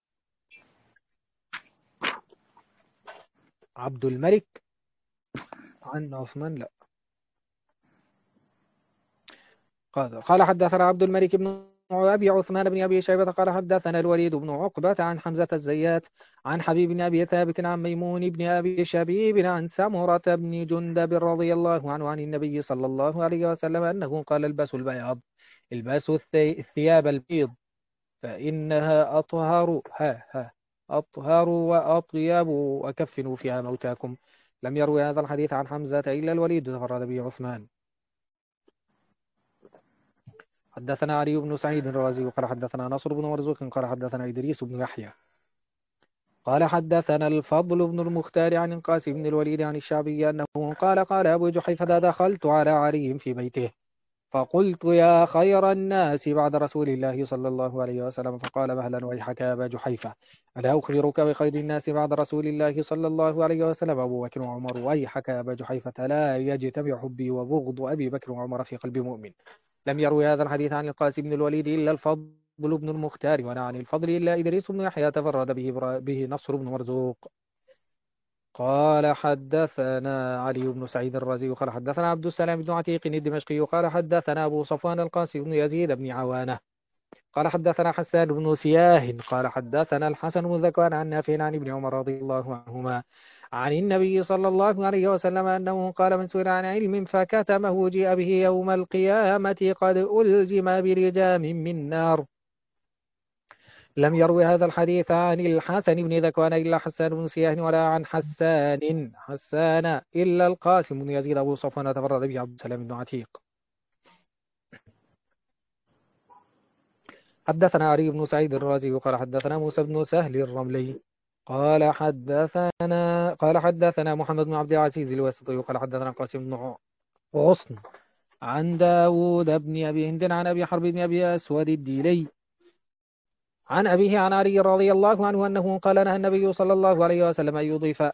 عبد الملك عن عثمان لا قال حدثنا عبد الملك بن أبي عثمان بن أبي شيبة قال حدثنا الوليد بن عقبة عن حمزة الزيات عن حبيب بن أبي ثابت عن ميمون بن أبي شبيب عن سمرة بن جندب رضي الله عنه عن النبي صلى الله عليه وسلم أنه قال البسوا البياض البسوا الثياب البيض فإنها أطهر وأطيب وكفنوا فيها موتاكم. لم يروي هذا الحديث عن حمزة إلا الوليد تفرد به عثمان. حدثنا علي بن سعيد الرازي قال حدثنا نصر بن مرزوق قال حدثنا إدريس بن يحيى قال حدثنا الفضل بن المختار عن القاسم بن الوليد عن الشعبي أنه قال أبو جحيفة دخلت على علي في بيته فقلت يا خير الناس بعد رسول الله صلى الله عليه وسلم فقال مهلا ويحك يا أبا جحيفة ألا أخبرك بخير الناس بعد رسول الله صلى الله عليه وسلم أبو بكر وعمر ويحك يا أبا جحيفة لا يجتمع حبي وبغض أبي بكر وعمر في قلب مؤمن. لم يروي هذا الحديث عن القاسم بن الوليد إلا الفضل بن المختار ولا عن الفضل إلا إدريس بن يحيى تفرد به نصر بن مرزوق. قال حدثنا علي بن سعيد الرازي قال حدثنا عبد السلام بن عتيق الدمشقي قال حدثنا أبو صفوان القاسم بن يزيد بن عوانة قال حدثنا حسان بن سياه قال حدثنا الحسن بن ذكوان عن نافع عن ابن عمر رضي الله عنهما عن النبي صلى الله عليه وسلم أنه قال من سئل عن علم فكتمه جيء به يوم القيامة قد ألجم بلجام من نار. لم يروي هذا الحديث عن الحسن بن ذكوان إلا حسان بن سياه ولا عن حسان إلا القاسم بن يزيد أبو صفوان تفرد به عبد السلام بن عتيق. حدثنا علي بن سعيد الرازي قال حدثنا موسى بن سهل الرملي قال حدثنا محمد بن عبد العزيز الواسطي قال حدثنا قاسم بن غصن عن داود بن أبي هند عن أبي حرب بن أبي أسود الديلي عن أبيه عن علي رضي الله عنه أنه قال نهى النبي صلى الله عليه وسلم أن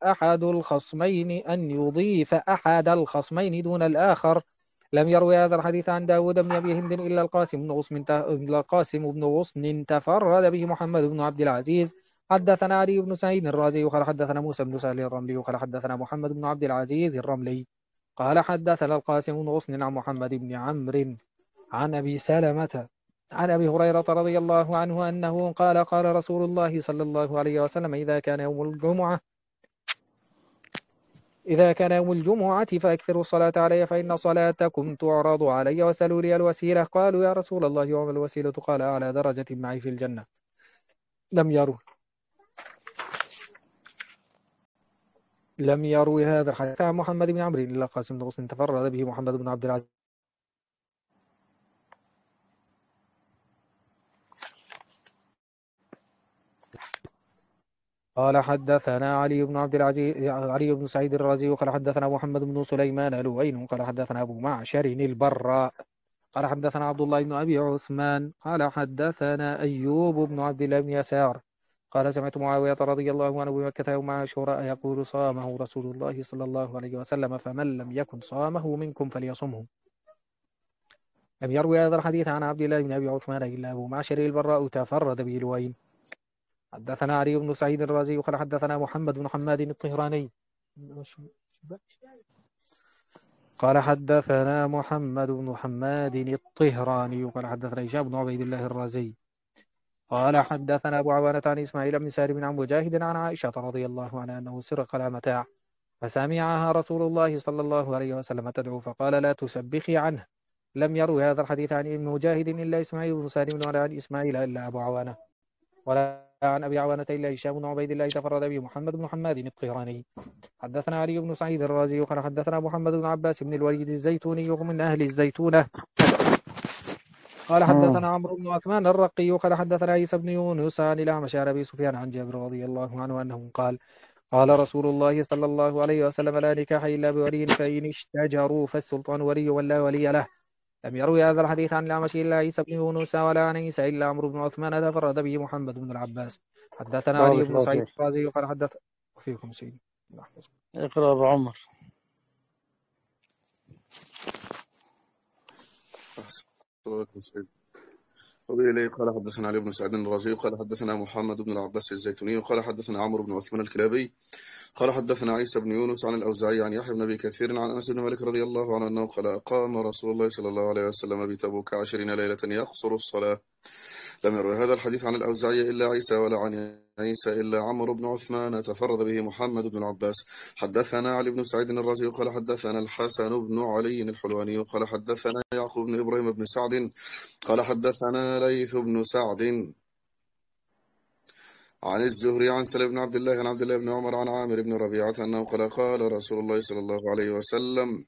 يضيف أحد الخصمين دون الآخر. لم يروي هذا الحديث عن داود بن أبي هند إلا القاسم بن غصن تفرد به محمد بن عبد العزيز. حدثنا علي بن سعيد الرازي قال حدثنا موسى بن سهل الرملي قال حدثنا محمد بن عبد العزيز الرملي قال حدثنا القاسم بن غصن عن محمد بن عمرو عن أبي سلمة عن أبي هريرة رضي الله عنه أنه قال رسول الله صلى الله عليه وسلم إذا كان يوم الجمعة فأكثروا الصلاة علي فإن صلاتكم تعرض علي وسألوا لي الوسيلة قالوا يا رسول الله وما الوسيلة قال أعلى درجة معي في الجنة. لم يروي هذا الحديث عن محمد بن عمرو إلا قاسم بن غصن تفرد به محمد بن عبد العزيز. قال حدثنا علي بن سعيد الرازي قال حدثنا محمد بن سليمان الوين قال حدثنا أبو معشر البراء قال حدثنا عبد الله بن أبي عثمان قال حدثنا أيوب بن عبد الله بن يسار قال سمعت معاوية رضي الله عنه بمكة يوم عاشوراء يقول صامه رسول الله صلى الله عليه وسلم فمن لم يكن صامه منكم فليصمه. لم يروي هذا الحديث عن عبد الله بن أبي عثمان إلا أبو معشر البراء تفرد به الوين. حدثنا علي بن سعيد الرازي قال حدثنا محمد بن حماد الطهراني قال حدثنا محمد بن حماد الطهراني قال حدثنا هشام بن عبيد الله الرازي قال حدثنا أبو عوانة عن إسماعيل بن سالم عن مجاهد عن عائشة رضي الله عنها أنه سرق لها متاع فسمعها رسول الله صلى الله عليه وسلم تدعو فقال لا تسبخي عنه. لم يروي هذا الحديث عن ابن مجاهد إلا إسماعيل بن سالم ولا عن إسماعيل إلا أبو عوانة. ولا عن أبي عوانة إلا هشام بن عبيد الله تفرد به محمد بن حماد الطيراني. حدثنا علي بن سعيد الرازي قال حدثنا محمد بن عباس بن الوليد الزيتوني من أهل الزيتونة قال حدثنا عمرو بن عثمان الرقي قال حدثنا عيسى بن يونس عن الأعمش عن أبي سفيان عن جابر رضي الله عنه أنه قال قال رسول الله صلى الله عليه وسلم لا نكاح إلا بولي فإن اشتجروا فالسلطان ولي ولا ولي له. لم يروي هذا الحديث عن الأعمش إلا عيسى بن يونس ولا عن عيسى إلا عمرو بن عثمان تفرد به محمد بن العباس. حدثنا علي بارك بن الله سعيد فيك. الرازي قال حدث وفيكم سيدي. اقرأ أبو عمر. وبه إليه قال حدثنا علي بن سعيد الرازي قال حدثنا محمد بن العباس الزيتوني قال حدثنا عمرو بن عثمان الكلابي قال حدثنا عيسى بن يونس عن الأوزاعي عن يحيى بن أبي كثير عن أنس بن مالك رضي الله عنه أنه قال أقام رسول الله صلى الله عليه وسلم بتبوك 20 ليلة يقصر الصلاة. لم يروي هذا الحديث عن الأوزاعي إلا عيسى ولا عن عيسى إلا عمرو بن عثمان تفرد به محمد بن العباس. حدثنا علي بن سعيد الرازي قال حدثنا الحسن بن علي الحلواني قال حدثنا يعقوب بن إبراهيم بن سعد قال حدثنا ليث بن سعد عن الزهري عن سلم بن عبد الله عن عبد الله بن عمر عن عامر بن ربيعة أنه قال رسول الله صلى الله عليه وسلم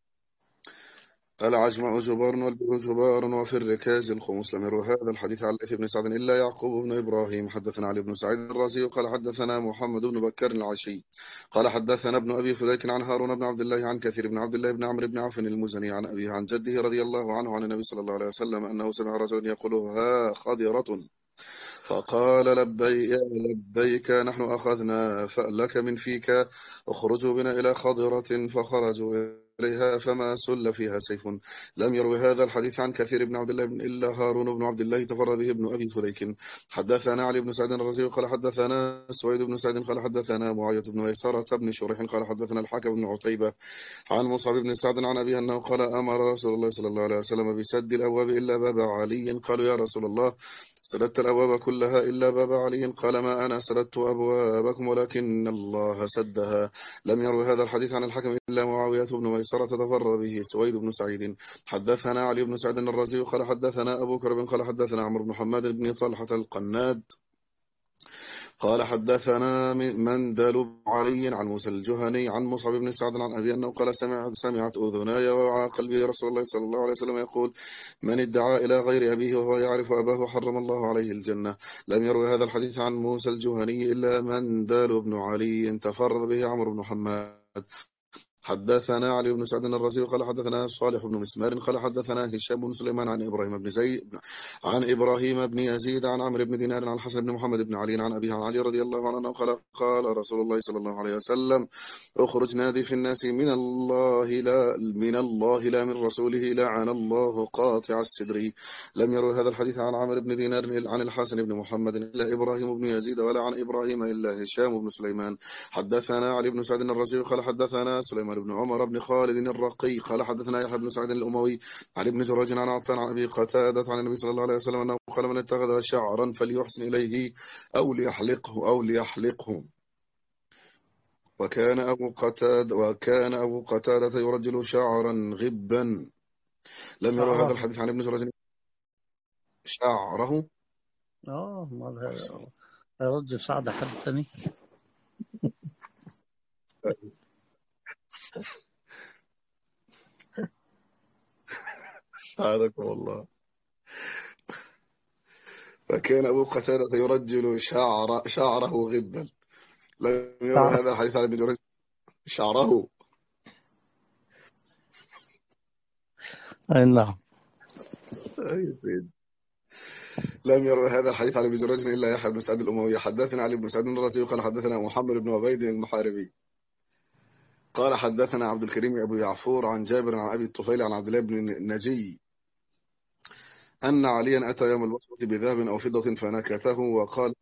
العجمع جبار والبر جبار وفي الركاز الخمس. لم يروي هذا الحديث عن ليث بن سعد إلا يعقوب بن إبراهيم. حدثنا علي بن سعيد الرازي قال حدثنا محمد بن بكر العشي قال حدثنا ابن أبي فديك عن هارون بن عبد الله عن كثير بن عبد الله بن عمرو بن عوف المزني عن أبيه عن جده رضي الله عنه عن النبي صلى الله عليه وسلم أنه سمع رجلا يقول ها خضرة فقال لبيك نحن أخذنا فألك من فيك اخرجوا بنا إلى خضرة فخرجوا إليها فما سل فيها سيف. لم يروي هذا الحديث عن كثير بن عبد الله إلا هارون بن عبد الله تفرد به ابن أبي فديك. حدثنا علي بن سعد الرزي قال حدثنا سويد بن سعد قال حدثنا معاوية بن ميسرة بن شريح قال حدثنا الحكم بن عتيبة عن مصعب بن سعد عن أبيه أنه قال أمر رسول الله صلى الله عليه وسلم بسد الأبواب إلا باب علي. قالوا يا رسول الله سددت الأبواب كلها إلا باب علي. قال ما أنا سددت أبوابكم ولكن الله سدها. لم يروي هذا الحديث عن الحكم إلا معاوية بن ميسرة تفرد به سويد بن سعيد. حدثنا علي بن سعد الرازي قال حدثنا أبو كرب قال حدثنا عمرو بن حماد بن طلحة القناد قال حدثنا مندل بن علي عن موسى الجهني عن مصعب بن سعد عن أبي أنه قال سمعت أذناي ووعى قلبي رسول الله صلى الله عليه وسلم يقول من ادعى إلى غير أبيه وهو يعرف أباه حرم الله عليه الجنة. لم يروي هذا الحديث عن موسى الجهني إلا مندل بن علي تفرد به عمرو بن حماد. حدثنا علي بن سعد الرازي قال حدثنا صالح بن مسمار قال حدثنا هشام بن سليمان عن إبراهيم بن يزيد عن عمرو بن دينار عن الحسن بن محمد بن علي عن أبيه عن علي رضي الله عنه قال رسول الله صلى الله عليه وسلم اخرج نادي في الناس من الله لا من رسوله لعن الله قاطع السدر. لم يروي هذا الحديث عن عمرو بن دينار عن الحسن بن محمد إلا إبراهيم بن يزيد ولا عن إبراهيم إلا هشام بن سليمان. حدثنا علي بن سعد الرازي قال حدثنا سليمان بن عمر بن خالد الرقي قال حدثنا يحيى بن سعد الأموي عن ابن جريج عن عطان عن أبي قتادة عن النبي صلى الله عليه وسلم أنه قال من اتخذ شعرا فليحسن إليه أو ليحلقه. وكان أبو قتادة يرجل شعرا غبا. لم يروي هذا الحديث عن ابن جريج شعره ما رجل سعد حدثني. سعدكم الله. فكان أبو قتادة يرجل شعره غبا. لم يروي هذا الحديث عن ابن جريج شعره. أي نعم. لم يروي هذا الحديث عن ابن جريج إلا يحيى بن سعد الأموي. حدثنا علي بن سعد الرازي قال حدثنا محمد بن عبيد المحاربي قال حدثنا عبد الكريم أبو يعفور عن جابر عن أبي الطفيل عن عبد الله بن نجي أن عليا أتى يوم الوصفة بذهب أو فضة فنكته وقال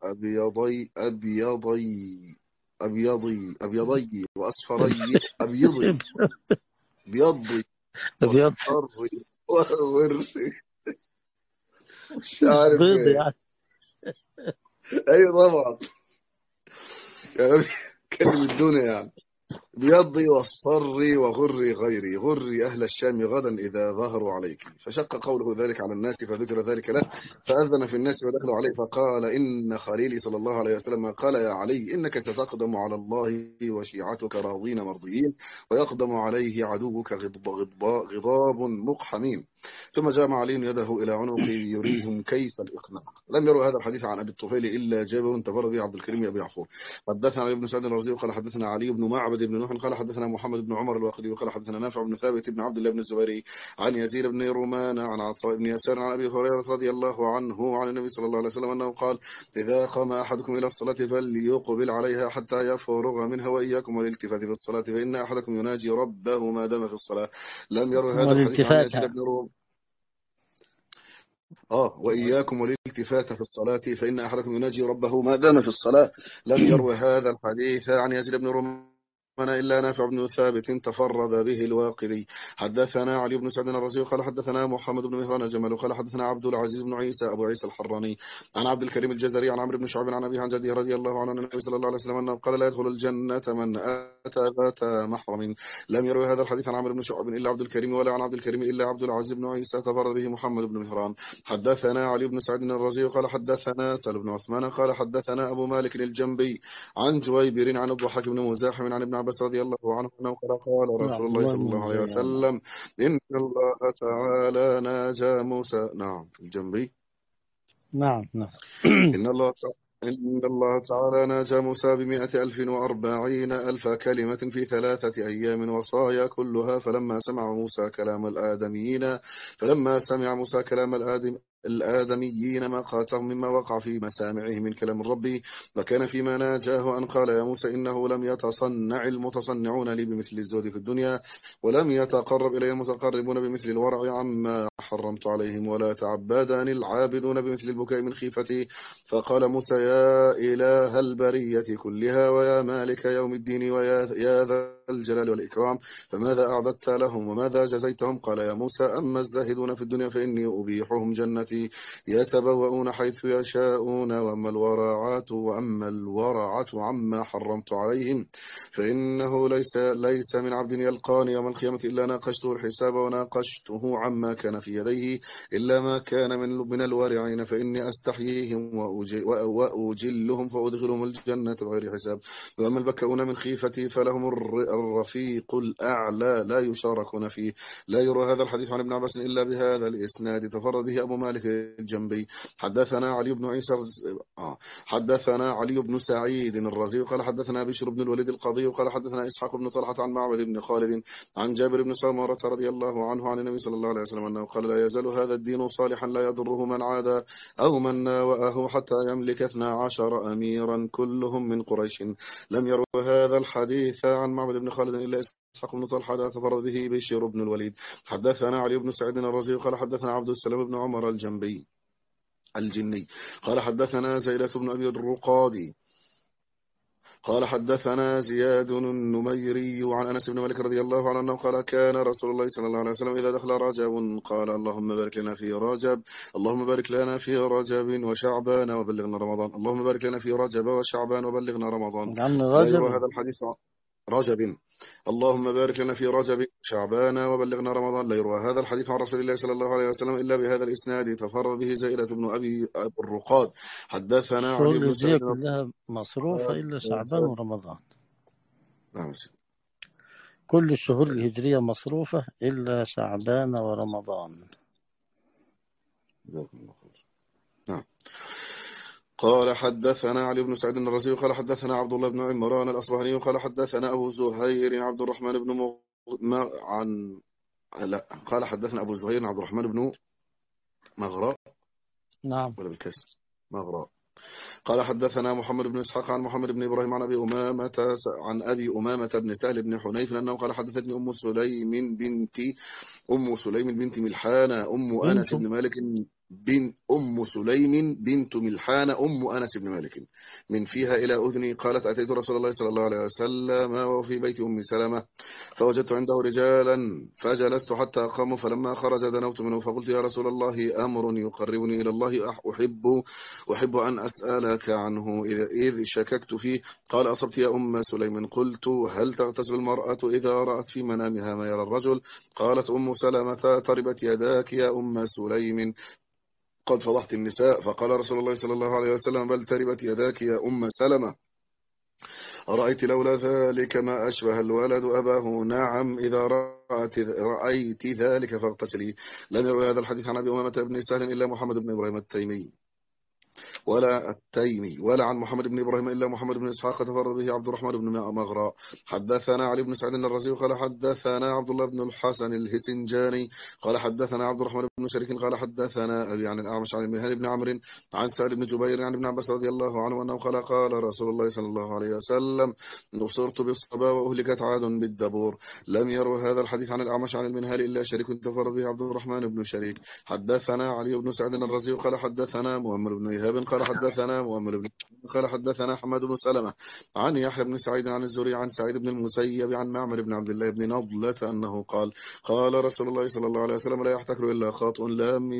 أبيضي وأصفري أبيضي وأصفري وورثي مش عارف بيض ايه. يعني. ايوه طبعا يعني كلم الدنيا يعني. بيضي واصفري وغري غيري، غري أهل الشام غدا إذا ظهروا عليك. فشق قوله ذلك على الناس فذكر ذلك له، فأذن في الناس ودخلوا عليه فقال إن خليلي صلى الله عليه وسلم قال يا علي إنك ستقدم على الله وشيعتك راضين مرضيين، ويقدم عليه عدوك غضاب مقحمين. ثم جمع علي يده إلى عنقه يريهم كيف الإقناع. لم يروا هذا الحديث عن أبي الطفيل إلا جابر تفرد به عبد الكريم أبي يعفور. حدثنا علي بن سعد الرازي قال حدثنا علي بن معبد بن نوح قال حدثنا محمد بن عمر الواقدي وقال حدثنا نافع بن ثابت بن عبد الله بن الزبيري عن يزيد بن رومان عن عطاء بن يسار عن أبي هريرة رضي الله عنه عن النبي صلى الله عليه وسلم أنه قال إذا قام أحدكم إلى الصلاة فليقبل عليها حتى يفرغ منها، وإياكم والالتفات في الصلاة فإن أحدكم يناجي ربه ما دام في الصلاة. لم يروا هذا الحديث عن يزيد والالتفات. بن رومان. وإياكم والالتفات في الصلاة فإن أحدكم يناجي ربه ما دام في الصلاة. لم يروي هذا الحديث عن يزيد بن رومان إلا نافع بن ثابت تفرد به الواقدي. حدثنا علي بن سعد الرزي قال حدثنا محمد بن مهران الجمل قال حدثنا عبد العزيز بن عيسى أبو عيسى الحراني عن عبد الكريم الجزري عن عمرو بن شعيب عن أبيه عن جده رضي الله عنه أن النبي صلى الله عليه وسلم أنه قال لا يدخل الجنة من أتى ذات محرم. لم يروي هذا الحديث عن عمرو بن شعيب إلا عبد الكريم، ولا عن عبد الكريم إلا عبد العزيز بن عيسى تفرد به محمد بن مهران. حدثنا علي بن سعد الرزي قال حدثنا سهل بن عثمان قال حدثنا أبو مالك الجنبي عن جويبر عن الضحاك بن مزاحم عن ابن عباس رضي الله عنه أنه قال رسول عبد الله الله صلى بن الله عليه مزيان. وسلم إن الله تعالى ناجى موسى. نعم الجنبي. نعم نعم. إن الله إن الله تعالى ناجى موسى ب140,000 كلمة في 3 أيام وصايا كلها. فلما سمع موسى كلام الآدميين ما قاتهم مما وقع في مسامعه من كلام الرب، وكان فيما ناجاه أن قال يا موسى إنه لم يتصنع المتصنعون لي بمثل الزهد في الدنيا، ولم يتقرب إلي المتقربون بمثل الورع عما حرمت عليهم، ولا تعبدني العابدون بمثل البكاء من خيفتي. فقال موسى يا إله البرية كلها ويا مالك يوم الدين ويا ذا الجلال والإكرام، فماذا أعددت لهم وماذا جزيتهم؟ قال يا موسى أما الزاهدون في الدنيا فإني أبيحهم جنتي يتبوؤون حيث يشاءون، وأما الورعة عما حرمت عليهم فإنه ليس من عبد يلقاني يوم القيامة إلا ناقشته الحساب وناقشته عما كان في يديه إلا ما كان من الورعين، فإني أستحييهم وأجلهم فأدخلهم الجنة بغير حساب. وأما البكاؤون من خيفتي فلهم الرفيق الأعلى لا يشاركون فيه. لا يروى هذا الحديث عن ابن عباس إلا بهذا الإسناد تفرد به أبو مالك الجنبي. حدثنا علي بن عيسى حدثنا علي بن سعيد الرازي قال حدثنا بشر بن الوليد القاضي قال حدثنا إسحاق بن طلحة عن معبد بن خالد عن جابر بن سمرة رضي الله عنه عن النبي صلى الله عليه وسلم أنه قال لا يزال هذا الدين صالحا لا يضره من عاد أو من ناوأه حتى يملك 12 أميرا كلهم من قريش. لم يروا هذا الحديث عن معبد بن خالد إلا إسحاق بن طلحة تفرد به بشير بن الوليد. حدثنا علي بن سعيد الرازي قال حدثنا عبد السلام بن عمر الجني قال حدثنا زيلة بن أبي الرقادي قال حدثنا زياد النميري عن أنس بن مالك رضي الله عنه قال كان رسول الله صلى الله عليه وسلم إذا دخل رجب قال اللهم بارك لنا في رجب، اللهم بارك لنا في رجب وشعبان وبلغنا رمضان، اللهم بارك لنا في رجب وشعبان وبلغنا رمضان. عم لا يروى رجب. هذا الحديث رجب. اللهم بارك لنا في رجب شعبان وبلغنا رمضان. لا يروى هذا الحديث عن رسول الله صلى الله عليه وسلم إلا بهذا الإسناد تفرد به زائدة بن أبي الرقاد. حدثنا الشهور علي بن الهجرية سعيد كلها مصروفة إلا شعبان ورمضان. نعم. كل الشهور الهجرية مصروفة إلا شعبان ورمضان. نعم. قال حدثنا علي بن سعيد الرزي قال حدثنا عبد الله بن عمران الأصبهاني قال حدثنا أبو زهير عبد الرحمن بن قال حدثنا أبو زهير عبد الرحمن بن مغراء. نعم. ولا بالكسر مغراء. قال حدثنا محمد بن إسحاق عن محمد بن إبراهيم عن أبي أمامة بن سهل بن حنيف أنه قال حدثتني أم سليم بنت ملحانة أم أنس بن مالك أم سليم بنت ملحان أم أنس بن مالك من فيها إلى أذني قالت أتيت رسول الله صلى الله عليه وسلم وفي بيت أم سلمة فوجدت عنده رجالا فجلست حتى قاموا فلما خرج دنوت منه فقلت يا رسول الله أمر يقربني إلى الله أحب أن أسألك عنه إذ شككت فيه. قال أصبت يا أم سليم. قلت هل تغتسل المرأة إذا رأت في منامها ما يرى الرجل؟ قالت أم سلمة تربت يداك يا أم سليم قد فضحت النساء. فقال رسول الله صلى الله عليه وسلم بل تربت يداك يا أم سلمة أرأيت لولا ذلك ما أشبه الولد أباه؟ نعم إذا رأيت ذلك فاغتسلي. لم يروي هذا الحديث عن أبي أمامة بن سهل إلا محمد بن إبراهيم التيمي ولا عن محمد بن إبراهيم إلا محمد بن إسحاق تفرد به عبد الرحمن بن مغراء. حدثنا علي بن سعد الرزي قال حدثنا عبد الله بن الحسن الهسنجاني قال حدثنا عبد الرحمن بن شريك قال حدثنا أبي عن الأعمش عن المهان بن عمرو عن سعد بن جبير عن ابن عباس رضي الله عنه أنه قال قال رسول الله صلى الله عليه وسلم نصرت بالصبا وأهلكت عاد بالدبور. لم يروا هذا الحديث عن الأعمش عن المنهال إلا شريك تفرد به عبد الرحمن بن شريك. حدثنا علي بن سعد الرزي قال حدثنا مؤمل بن إيهاب قال حدثنا مؤمل بن قال حدثنا حماد بن سلمة عن يحيى بن سعيد عن الزهري عن سعيد بن المسيب عن معمر بن عبد الله بن نضلة أنه قال قال رسول الله صلى الله عليه وسلم لا يحتكر إلا خاطئ لم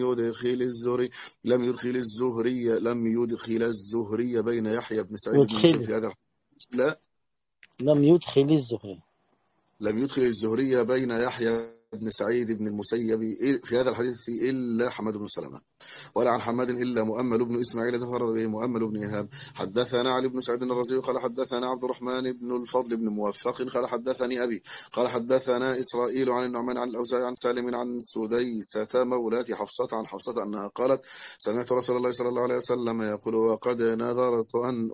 يدخل الزهري بين يحيى بن سعيد بن المسيب في هذا لا لم يدخل الزهري لم يدخل الزهري بين يحيى بن سعيد بن المسيب في هذا الحديث إلا حماد بن سلمة ولا عن حماد إلا مؤمل بن إسماعيل تفرد به مؤمل بن إيهاب. حدثنا علي بن سعيد الرزي قال حدثنا عبد الرحمن بن الفضل بن موفق قال حدثني أبي قال حدثنا إسرائيل عن النعمان عن الأوزاعي عن سالم عن سديسة مولاة حفصة عن حفصة أنها قالت سمعت رسول الله صلى الله عليه وسلم يقول وقد نذرت أن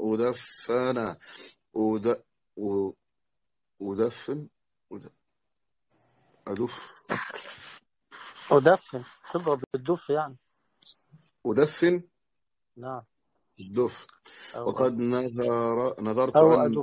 أدفن تضرب بالدف يعني أدفن نعم الدف. وقد نذرت أو أن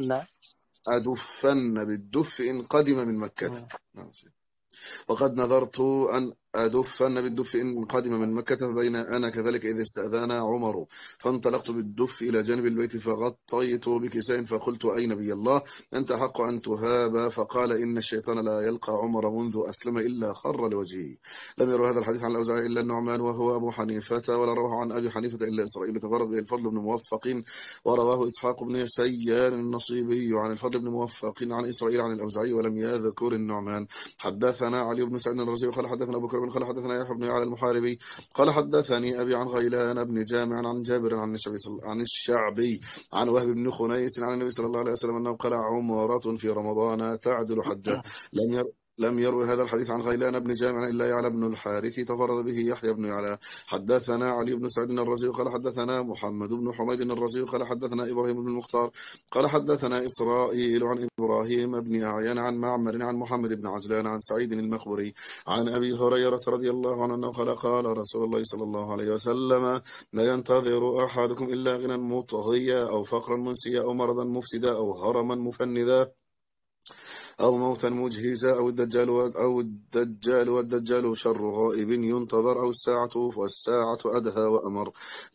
أدفن بالدف إن قدم من مكة. وقد نذرت أن أدفن بالدف إن قدم من مكة فبين أنا كذلك إذ استأذن عمر فانطلقت بالدف إلى جانب البيت فغطيت بكساء فقلت أي نبي الله أنت حق أن تهاب؟ فقال إن الشيطان لا يلقى عمر منذ أسلم إلا خر لوجهه. لم يروا هذا الحديث عن الأوزاعي إلا النعمان وهو أبو حنيفة ولا رواه عن أبي حنيفة إلا إسرائيل تفرد به الفضل بن موفق ورواه إسحاق بن سيار النصيبي عن الفضل بن موفق عن إسرائيل عن الأوزاعي ولم يذكر النعمان. حدثنا علي بن سعد الرزي قال حدثنا أبو بكر قال حدثنا يحيى بن علي المحاربي قال حدثني أبي عن غيلان بن جامع عن جابر عن الشعبي عن وهب بن خنيس عن النبي صلى الله عليه وسلم أنه قال عمرة في رمضان تعدل حجة. لم يروي هذا الحديث عن غيلان بن جامع إلا يعلى بن الحارث تفرد به يحيى بن يعلى. حدثنا علي بن سعد الرزي قال حدثنا محمد بن حميد الرزي قال حدثنا إبراهيم بن المختار قال حدثنا إسرائيل عن إبراهيم بن أعين عن معمر عن محمد بن عجلان عن سعيد المخبري عن أبي هريرة رضي الله عنه أنه قال رسول الله صلى الله عليه وسلم لا ينتظر أحدكم إلا غنى مطغيا أو فقرا منسيا أو مرضا مفسدا أو هرما مفندا أو موتا مجهزا أو الدجال والدجال شر غائب ينتظر أو الساعة والساعة أدهى وأمر.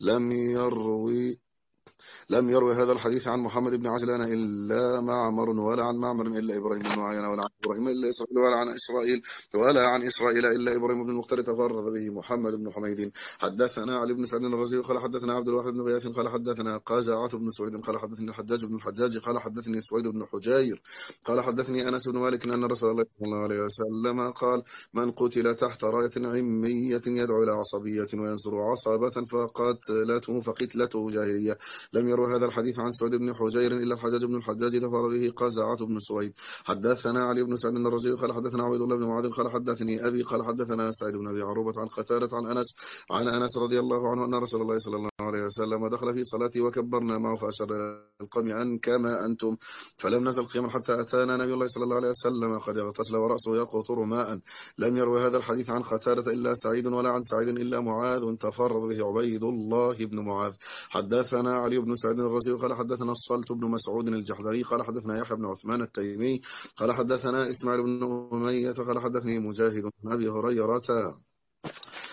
لم يروي هذا الحديث عن محمد بن عجلان إلا معمر ولا عن معمر إلا إبراهيم بن معين ولا عن إبراهيم إلا إسرائيل ولا عن إسرائيل إلا إبراهيم بن المختار تفرد به محمد بن حميد. حدثنا علي بن سعد الرزي قال حدثنا عبد الواحد بن غياث قال حدثنا قزعة بن سويد قال حدثني الحجاج بن الحجاج قال حدثني سويد بن حجير قال حدثني أنس بن مالك أن رسول الله صلى الله عليه وسلم قال من قتل تحت راية عمية يدعو إلى عصبية وينصر عصبة فقتلته جاهلية. لم يروي هذا الحديث عن سعيد بن حجير إلا الحجاج بن الحجاج تفرد به قزعة بن سويد. حدثنا علي بن سعد الرزي قال حدثنا عبيد الله بن معاذ قال حدثني أبي قال حدثنا سعيد بن أبي عروبة عن قتادة عن أنس رضي الله عنه أن رسول الله صلى الله عليه وسلم دخل في صلاته وكبرنا معه فأشار القوم أن كما أنتم فلم نزل قياما حتى أتانا نبي الله صلى الله عليه وسلم قد اغتسل ورأسه يقطر ماء. لم يروي هذا الحديث عن قتادة إلا سعيد ولا عن سعيد إلا معاذ تفرد به عبيد الله بن معاذ. حدثنا علي بن سعيد الرزي قال حدثنا الصلت بن مسعود الجحدري قال حدثنا يحيى بن عثمان التيمي قال حدثنا إسماعيل بن أمية قال حدثني مجاهد بن أبي هريرة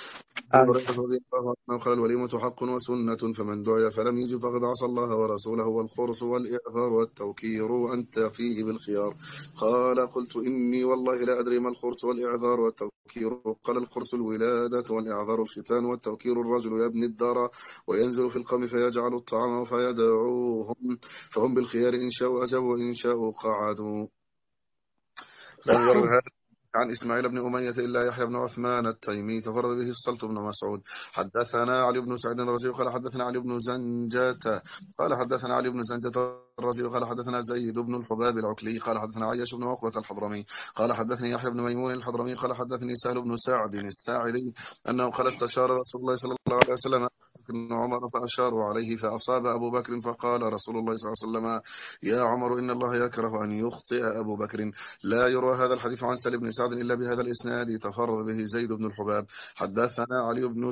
أبي هريرة رضي الله عنه قال الوليمة حق وسنة فمن دعي فلم يجب فقد عصى الله ورسوله والخرص والإعذار والتوكير وأنت فيه بالخيار. قال قلت إني والله لا أدري ما الخرص والإعذار والتوكير. قال الخرص الولادة والإعذار الختان والتوكير الرجل يبني الدار وينزل في القوم فيجعل الطعام فيدعوهم فهم بالخيار إن شاءوا أجابوا وإن شاءوا قعدوا. لم يروي هذا عن إسماعيل بن أمية إلا يحيى بن عثمان التيمي تفرد به السلط بن مسعود. حدثنا علي بن سعيد الرزي قال حدثنا علي بن زنجة قال حدثنا علي بن زنجة الرزي قال حدثنا زيد بن الحباب العكلي قال حدثنا عياش بن عقبة الحضرمي قال حدثني يحيى بن ميمون الحضرمي قال حدثني سهل بن سعد الساعدي أنه قال استشار رسول الله صلى الله عليه وسلم بن عمر فأشاروا عليه فأصاب أبو بكر فقال رسول الله صلى الله عليه وسلم يا عمر إن الله يكره أن يخطئ أبو بكر. لا يروى هذا الحديث عن سهل بن سعد إلا بهذا الإسناد تفرد به زيد بن الحباب. حدثنا علي بن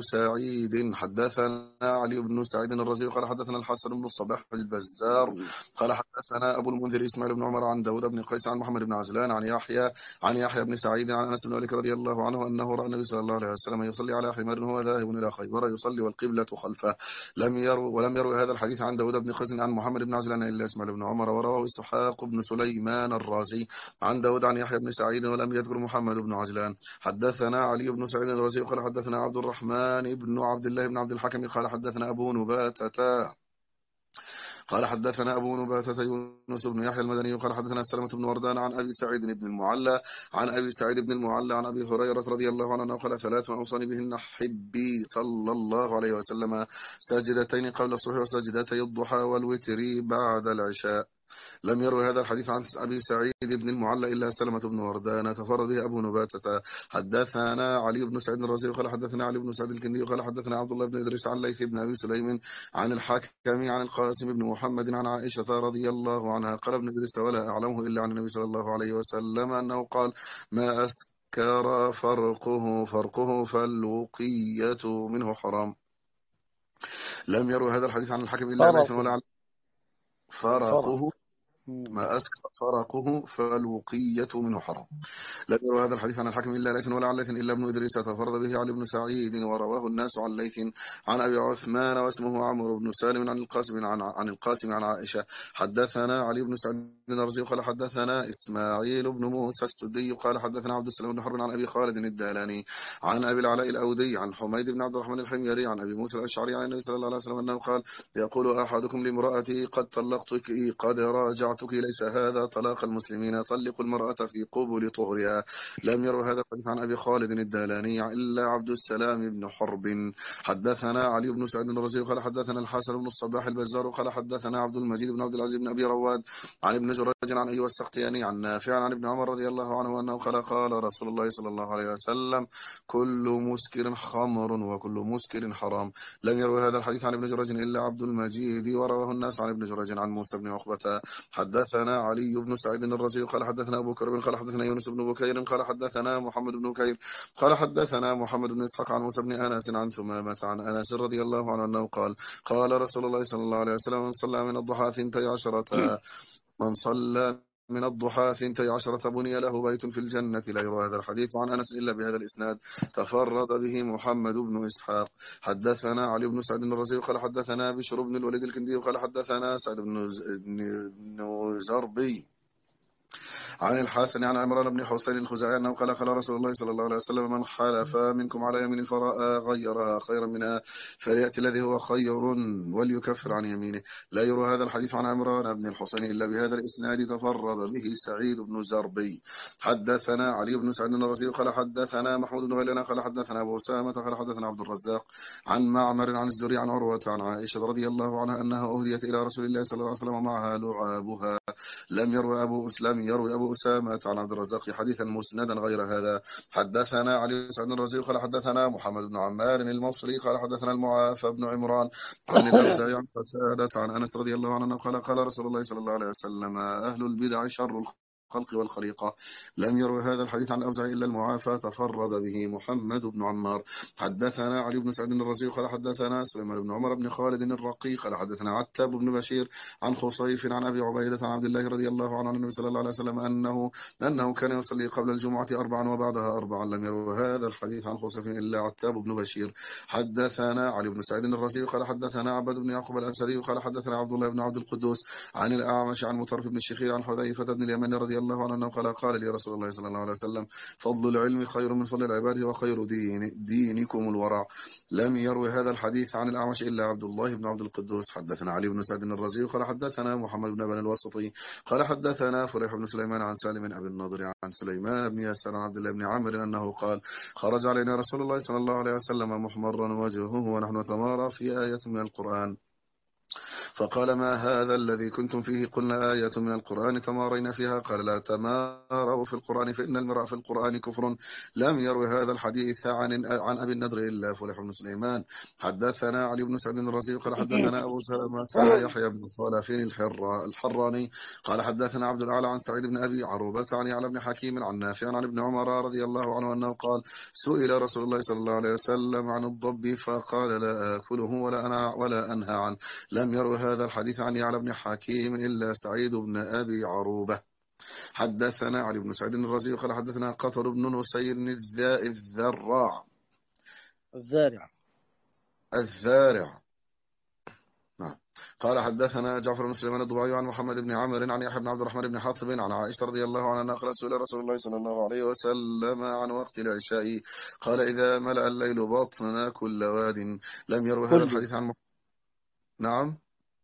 سعيد الرزي قال حدثنا الحسن بن الصباح البزار قال حدثنا أبو المنذر إسماعيل بن عمر عن داود بن قيس عن محمد بن عجلان عن يحيى بن سعيد عن أنس بن مالك رضي الله عنه أنه رأى النبي صلى الله عليه وسلم يصلي على حمار وهو ذاهب إلى خيبر يصلي والقبلة خلفه. ولم يروي هذا الحديث عن داود بن قيس عن محمد بن عجلان إلا إسماعيل بن عمر ورواه إسحاق بن سليمان الرازي عن داود عن يحيى بن سعيد ولم يذكر محمد بن عجلان. حدثنا علي بن سعيد الرازي قال حدثنا عبد الرحمن بن عبد الله بن عبد الحكم قال حدثنا أبو نباتة قال حدثنا أبو نباتة يونس بن يحيى المدني قال حدثنا سلمة بن وردان عن أبي سعيد بن المعلى عن أبي هريرة رضي الله عنه قال ثلاث أوصاني بهن حبي صلى الله عليه وسلم ساجدتين قبل الصبح وساجدتي الضحى والوتر بعد العشاء. لم يروي هذا الحديث عن أبي سعيد بن المعلى إلا سلمة بن وردان تفرد به أبو نباتة. حدثنا علي بن سعيد الرازي قال حدثنا علي بن سعيد الكندي قال حدثنا عبد الله بن إدريس عن ليث بن أبي سليم عن الحاكم عن القاسم بن محمد عن عائشة رضي الله عنها قال ابن إدريس ولا أعلمه إلا عن النبي صلى الله عليه وسلم أنه قال ما أسكر فرقه فالوقية منه حرام. لم يروي هذا الحديث عن الحاكم إلا ليث ولا عن فرقه ما أسكر فرقه فالوقية منه حرام. لا يروى هذا الحديث عن الحاكم إلا ليث ولا عن ليث إلا ابن إدريس تفرد به علي بن سعيد ورواه الناس عن ليث عن أبي عثمان واسمه عمرو بن سالم عن القاسم عن عائشة. حدثنا علي بن سعيد الرزي قال حدثنا إسماعيل بن موسى السدي قال حدثنا عبد السلام بن حرب عن أبي خالد الدالاني عن أبي العلاء الأودي عن حميد بن عبد الرحمن الحميري عن أبي موسى الأشعري عن النبي صلى الله عليه وسلم أنه قال يقول أحدكم لامرأتي قد طلقتك قد راجعتك ليس هذا طلاق المسلمين طلقوا المرأة في قبل طهرها. لم يروي هذا الحديث عن أبي خالد الدالاني إلا عبد السلام بن حرب. حدثنا علي بن سعيد الرزي قال حدثنا الحسن بن الصباح البزار قال حدثنا عبد المجيد بن عبد العزيز بن أبي رواد عن ابن جريج عن أيوب السختياني عن نافع عن ابن عمر رضي الله عنه أنه قال رسول الله صلى الله عليه وسلم كل مسكر خمر وكل مسكر حرام. لم يروي هذا الحديث عن ابن جريج إلا عبد المجيد ورواه الناس عن ابن جريج عن موسى بن عقبة. حدثنا علي بن سعيد الرزي قال حدثنا أبو كرب قال حدثنا يونس بن بكير قال حدثنا محمد بن بكير قال حدثنا محمد بن إسحاق عن موسى بن أنس عن ثمامة عن أنس رضي الله عنه أنه قال رسول الله صلى الله عليه وسلم من صلى من الضحى 12 بني له بيت في الجنة. لا يروى هذا الحديث عن أنس إلا بهذا الإسناد تفرد به محمد بن إسحاق. حدثنا علي بن سعد الرزي قال حدثنا بشر بن الوليد الكندي قال حدثنا سعد بن زربي عن الحسن عن عمران بن حسين الخزاعي أنه قال رسول الله صلى الله عليه وسلم من حلف منكم على يمين فرأى غيرها خيرا منها فليأتي الذي هو خير وليكفر عن يمينه. لا يروى هذا الحديث عن عمران بن الحسين إلا بهذا الإسناد تفرد به سعيد بن زربي. حدثنا علي بن سعد الرزي قال حدثنا محمود بن غيلان قال حدثنا أبو أسامة قال حدثنا عبد الرزاق عن معمر عن الزهري عن عروة عن عائشة رضي الله عنها أنها أهديت إلى رسول الله صلى الله عليه وسلم معها لعابها. لم يروي أبو أسامة عن عبد الرزاق حديثا مسندا غير هذا. حدثنا علي بن سعد الرزي قال حدثنا محمد بن عمار الموصلي قال حدثنا المعافى بن عمران عن الأوزاعي عن قتادة عن أنس رضي الله عنه قال رسول الله صلى الله عليه وسلم أهل البدع شر الخلق والخليقة. لم يروي هذا الحديث عن الأوزاعي إلا المعافى تفرد به محمد بن عمار. حدثنا علي بن سعد الرزي قال حدثنا سليمان بن عمر بن خالد الرقي قال حدثنا عتاب بن بشير عن خصيف عن أبي عبيدة عن عبد الله رضي الله عنه عن النبي صلى الله عليه وسلم أنه كان يصلي قبل الجمعة 4 وبعدها 4. لم يروي هذا الحديث عن خصيف إلا عتاب بن بشير. حدثنا علي بن سعد الرزي قال حدثنا عبد بن يعقوب الأسدي قال حدثنا عبد الله بن عبد القدوس عن الأعمش عن مطرف بن الشخير عن حذيفة بن اليمن رضي الله عنه أنه قال لي رسول الله صلى الله عليه وسلم فضل العلم خير من فضل العباد وخير دينكم الورع. لم يروي هذا الحديث عن الأعمش إلا عبد الله بن عبد القدوس. حدثنا علي بن سعد الرزي قال حدثنا محمد بن بن الوسطي قال حدثنا فليح بن سليمان عن سالم أبي النضر عن سليمان بن يسار عن عبد الله بن عامر أنه قال خرج علينا رسول الله صلى الله عليه وسلم محمرا وجهه ونحن نتمارى في آية من القرآن فقال ما هذا الذي كنتم فيه؟ قلنا آية من القرآن تمارينا فيها. قال لا تماروا في القرآن فإن المراء في القرآن كفر. لم يروي هذا الحديث عن أبي النضر إلا فلح بن سليمان. حدثنا علي بن سعد الرزي قال حدثنا أبو سلمة يحيى بن خلفين الحراني قال حدثنا عبد الأعلى عن سعيد بن أبي عروبة عن يعلى بن حكيم عن نافع عن ابن عمر رضي الله عنه أنه قال سئل رسول الله صلى الله عليه وسلم عن الضب فقال لا آكله ولا أنهى عنه. لم يروي هذا الحديث عن يعلى بن حكيم إلا سعيد بن أبي عروبة. حدثنا علي بن سعد الرزي قال حدثنا قطر بن نسير الذارع نعم. قال حدثنا جعفر بن سليمان الضبعي عن محمد بن عمرو عن يحيى بن عبد الرحمن بن حاطب عن عائشة رضي الله عنها قالت سئل رسول الله صلى الله عليه وسلم عن وقت العشاء قال إذا ملأ الليل بطن كل واد. لم يروي هذا الحديث عن نعم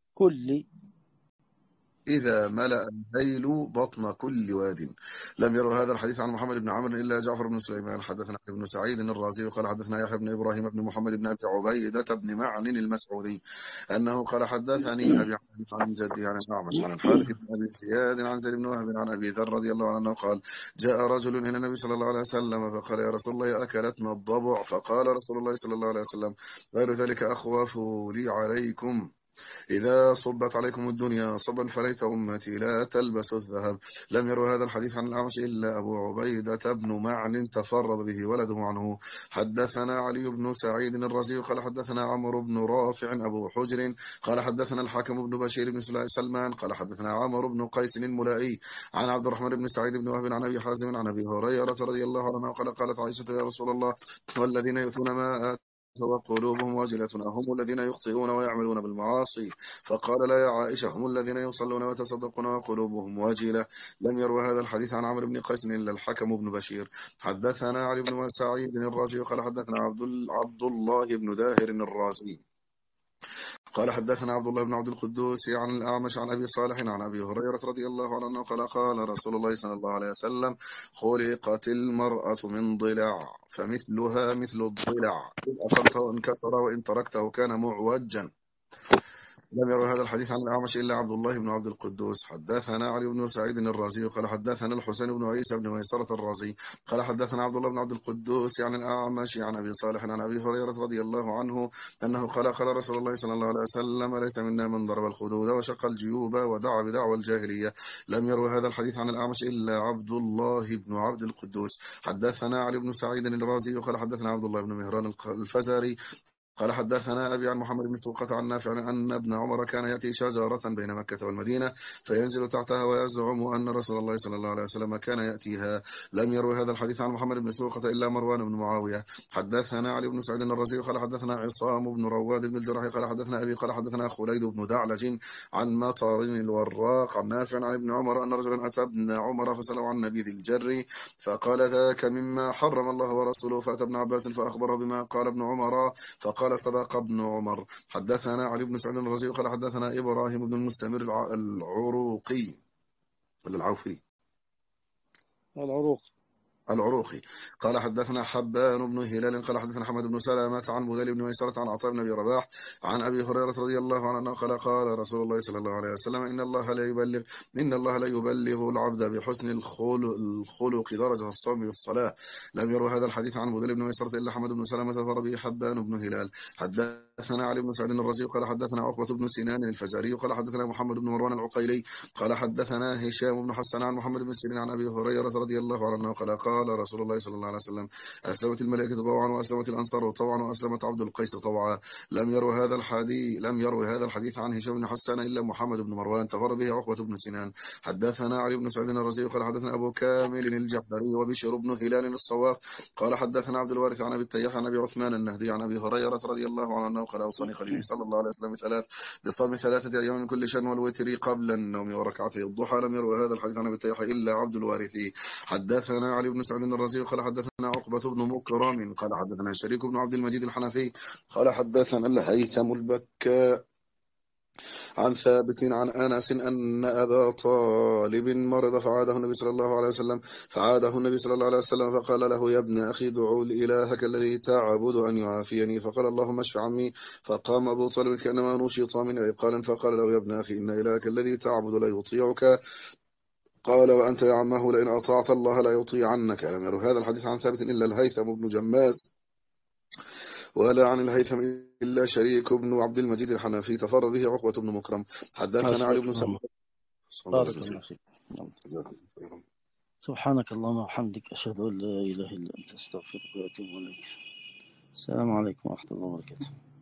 إذا ملأ الليل بطن كل واد. لم يروا هذا الحديث عن محمد بن عمرو إلا جعفر بن سليمان. حدثنا ابن سعيد الرازي قال حدثنا يحيى بن إبراهيم بن محمد بن أبي عبيدة بن معن المسعودي أنه قال حدثني أبي عن جدي عن الأعمش عن الحارث بن أبي زياد عن زيد بن وهب عن أبي ذر رضي الله عنه قال جاء رجل إلى النبي صلى الله عليه وسلم فقال يا رسول الله أكلتنا الضبع. فقال رسول الله صلى الله عليه وسلم غير ذلك أخوف لي عليكم إذا صبت عليكم الدنيا صبا فليت أمتي لا تلبس الذهب. لم يروا هذا الحديث عن الأعمش إلا أبو عبيدة بن معن تفرد به ولده عنه. حدثنا علي بن سعيد الرزي قال حدثنا عمرو بن رافع أبو حجر قال حدثنا الحاكم بن بشير بن سلمان قال حدثنا عمرو بن قيس الملائي عن عبد الرحمن بن سعيد بن وهب عن أبي حازم عن أبي هريرة رضي الله عنه قالت عائشة يا رسول الله والذين يؤتون ما وقلوبهم واجلة هم الذين يخطئون ويعملون بالمعاصي. فقال لا يا عائشة هم الذين يصلون ويتصدقون وقلوبهم واجلة. لم يروى هذا الحديث عن عمرو بن قيس إلا الحكم بن بشير. حدثنا علي بن سعيد الرازي قال حدثنا عبد الله بن داهر الرازي قال حدثنا عبد الله بن عبد القدوس عن الأعمش عن أبي صالح عن أبي هريرة رضي الله عنه قال رسول الله صلى الله عليه وسلم خلقت المرأة من ضلع فمثلها مثل الضلع إن أخذته انكسر وإن تركته كان معوجا. لم يروي هذا الحديث عن الأعمش إلا عبد الله بن عبد القدوس. حدثنا علي بن سعيد الرازي قال حدثنا الحسين بن عيسى بن ميسرة الرازي قال حدثنا عبد الله بن عبد القدوس عن الأعمش عن أبي صالح عن أبي هريرة رضي الله عنه أنه قال رسول الله صلى الله عليه وسلم ليس منا من ضرب الخدود وشق الجيوب ودعا بدعوى الجاهلية. لم يروي هذا الحديث عن الأعمش إلا عبد الله بن عبد القدوس. حدثنا علي بن سعيد الرازي قال حدثنا عبد الله بن مهران الفزاري قال حدثنا أبي عن محمد بن سوقة عن نافع أن ابن عمر كان يأتي شجرة بين مكة والمدينة فينزل تحتها ويزعم أن رسول الله صلى الله عليه وسلم كان يأتيها. لم يروي هذا الحديث عن محمد بن سوقة إلا مروان بن معاوية. حدثنا علي بن سعيد الرزي قال حدثنا عصام بن رواد بن الجراح قال حدثنا أبي قال حدثنا خليد بن دعلج عن مطر الوراق عن نافع عن ابن عمر أن رجلا أتى ابن عمر فسأله عن نبيذ الجر فقال ذاك مما حرم الله ورسوله. فأتى ابن عباس فأخبره بما قال ابن عمر فقال صدق ابن عمر. حدثنا علي بن سعيد الرزي قال حدثنا إبراهيم بن المستمر العروقي ولا العوفي العروق العروقي قال حدثنا حبان بن هلال قال حدثنا حمد بن سلامة عن مذل بن ميسرة عن عطاء بن أبي رباح عن أبي هريرة رضي الله عنه قال قال رسول الله صلى الله عليه وسلم إن الله لا يبلغ العبد بحسن الخلق درجة الصوم والصلاة. لم يروا هذا الحديث عن مذل بن ميسرة إلا حمد بن سلامة فربه حبان بن هلال. حدثنا علي بن سعد الرزي قال حدثنا عقبة بن سنان الفزاري قال حدثنا محمد بن مروان العقيلي قال حدثنا هشام بن حسن عن محمد بن سيرين عن أبي هريرة رضي الله عنه قال رسول الله صلى الله عليه وسلم أسلمت الملائكة طوعا وأسلمت الأنصار طوعا وأسلمت عبد القيس طوعا. لم يروا هذا الحديث عن هشام بن حسان إلا محمد بن مروان تفر به عقبة بن سنان. حدثنا علي بن سعد الرزي قال حدثنا أبو كامل الجحدري وبشر بن هلال الصواف قال حدثنا عبد الوارث عن أبي التياح عن أبي عثمان النهدي عن أبي هريرة رضي الله عنه قال أوصاني خليلي صلى الله عليه وسلم بصوم 3 أيام من كل شهر والوتر قبل النوم وركعتي الضحى. لم يروا هذا الحديث عن أبي التياح إلا عبد الوارث. حدثنا علي بن سعد الرزي قال حدثنا عقبة بن مكرم قال حدثنا شريك بن عبد المجيد الحنفي قال حدثنا الهيثم البكاء عن ثابت عن أنس أن أبا طالب مرض فعاده النبي صلى الله عليه وسلم فقال له يا ابن أخي ادعو لإلهك الذي تعبد أن يعافيني. فقال اللهم اشف عمي. فقام أبو طالب كأنما نشط من عقال فقال له يا ابن أخي إن إلهك الذي تعبد لا يطيعك. قال وأنت يا عمه لئن أطعت الله لا يطيعنك. لم يروا هذا الحديث عن ثابت إلا الهيثم بن جماز ولا عن الهيثم إلا شريك بن عبد المجيد الحنفي تفر به عقبة بن مكرم. حدثنا علي بن سعد. بارك الله فيك. سبحانك اللهم وبحمدك أشهد أن لا إله إلا أنت أستغفرك وأتوب إليك. السلام عليكم ورحمة الله وبركاته.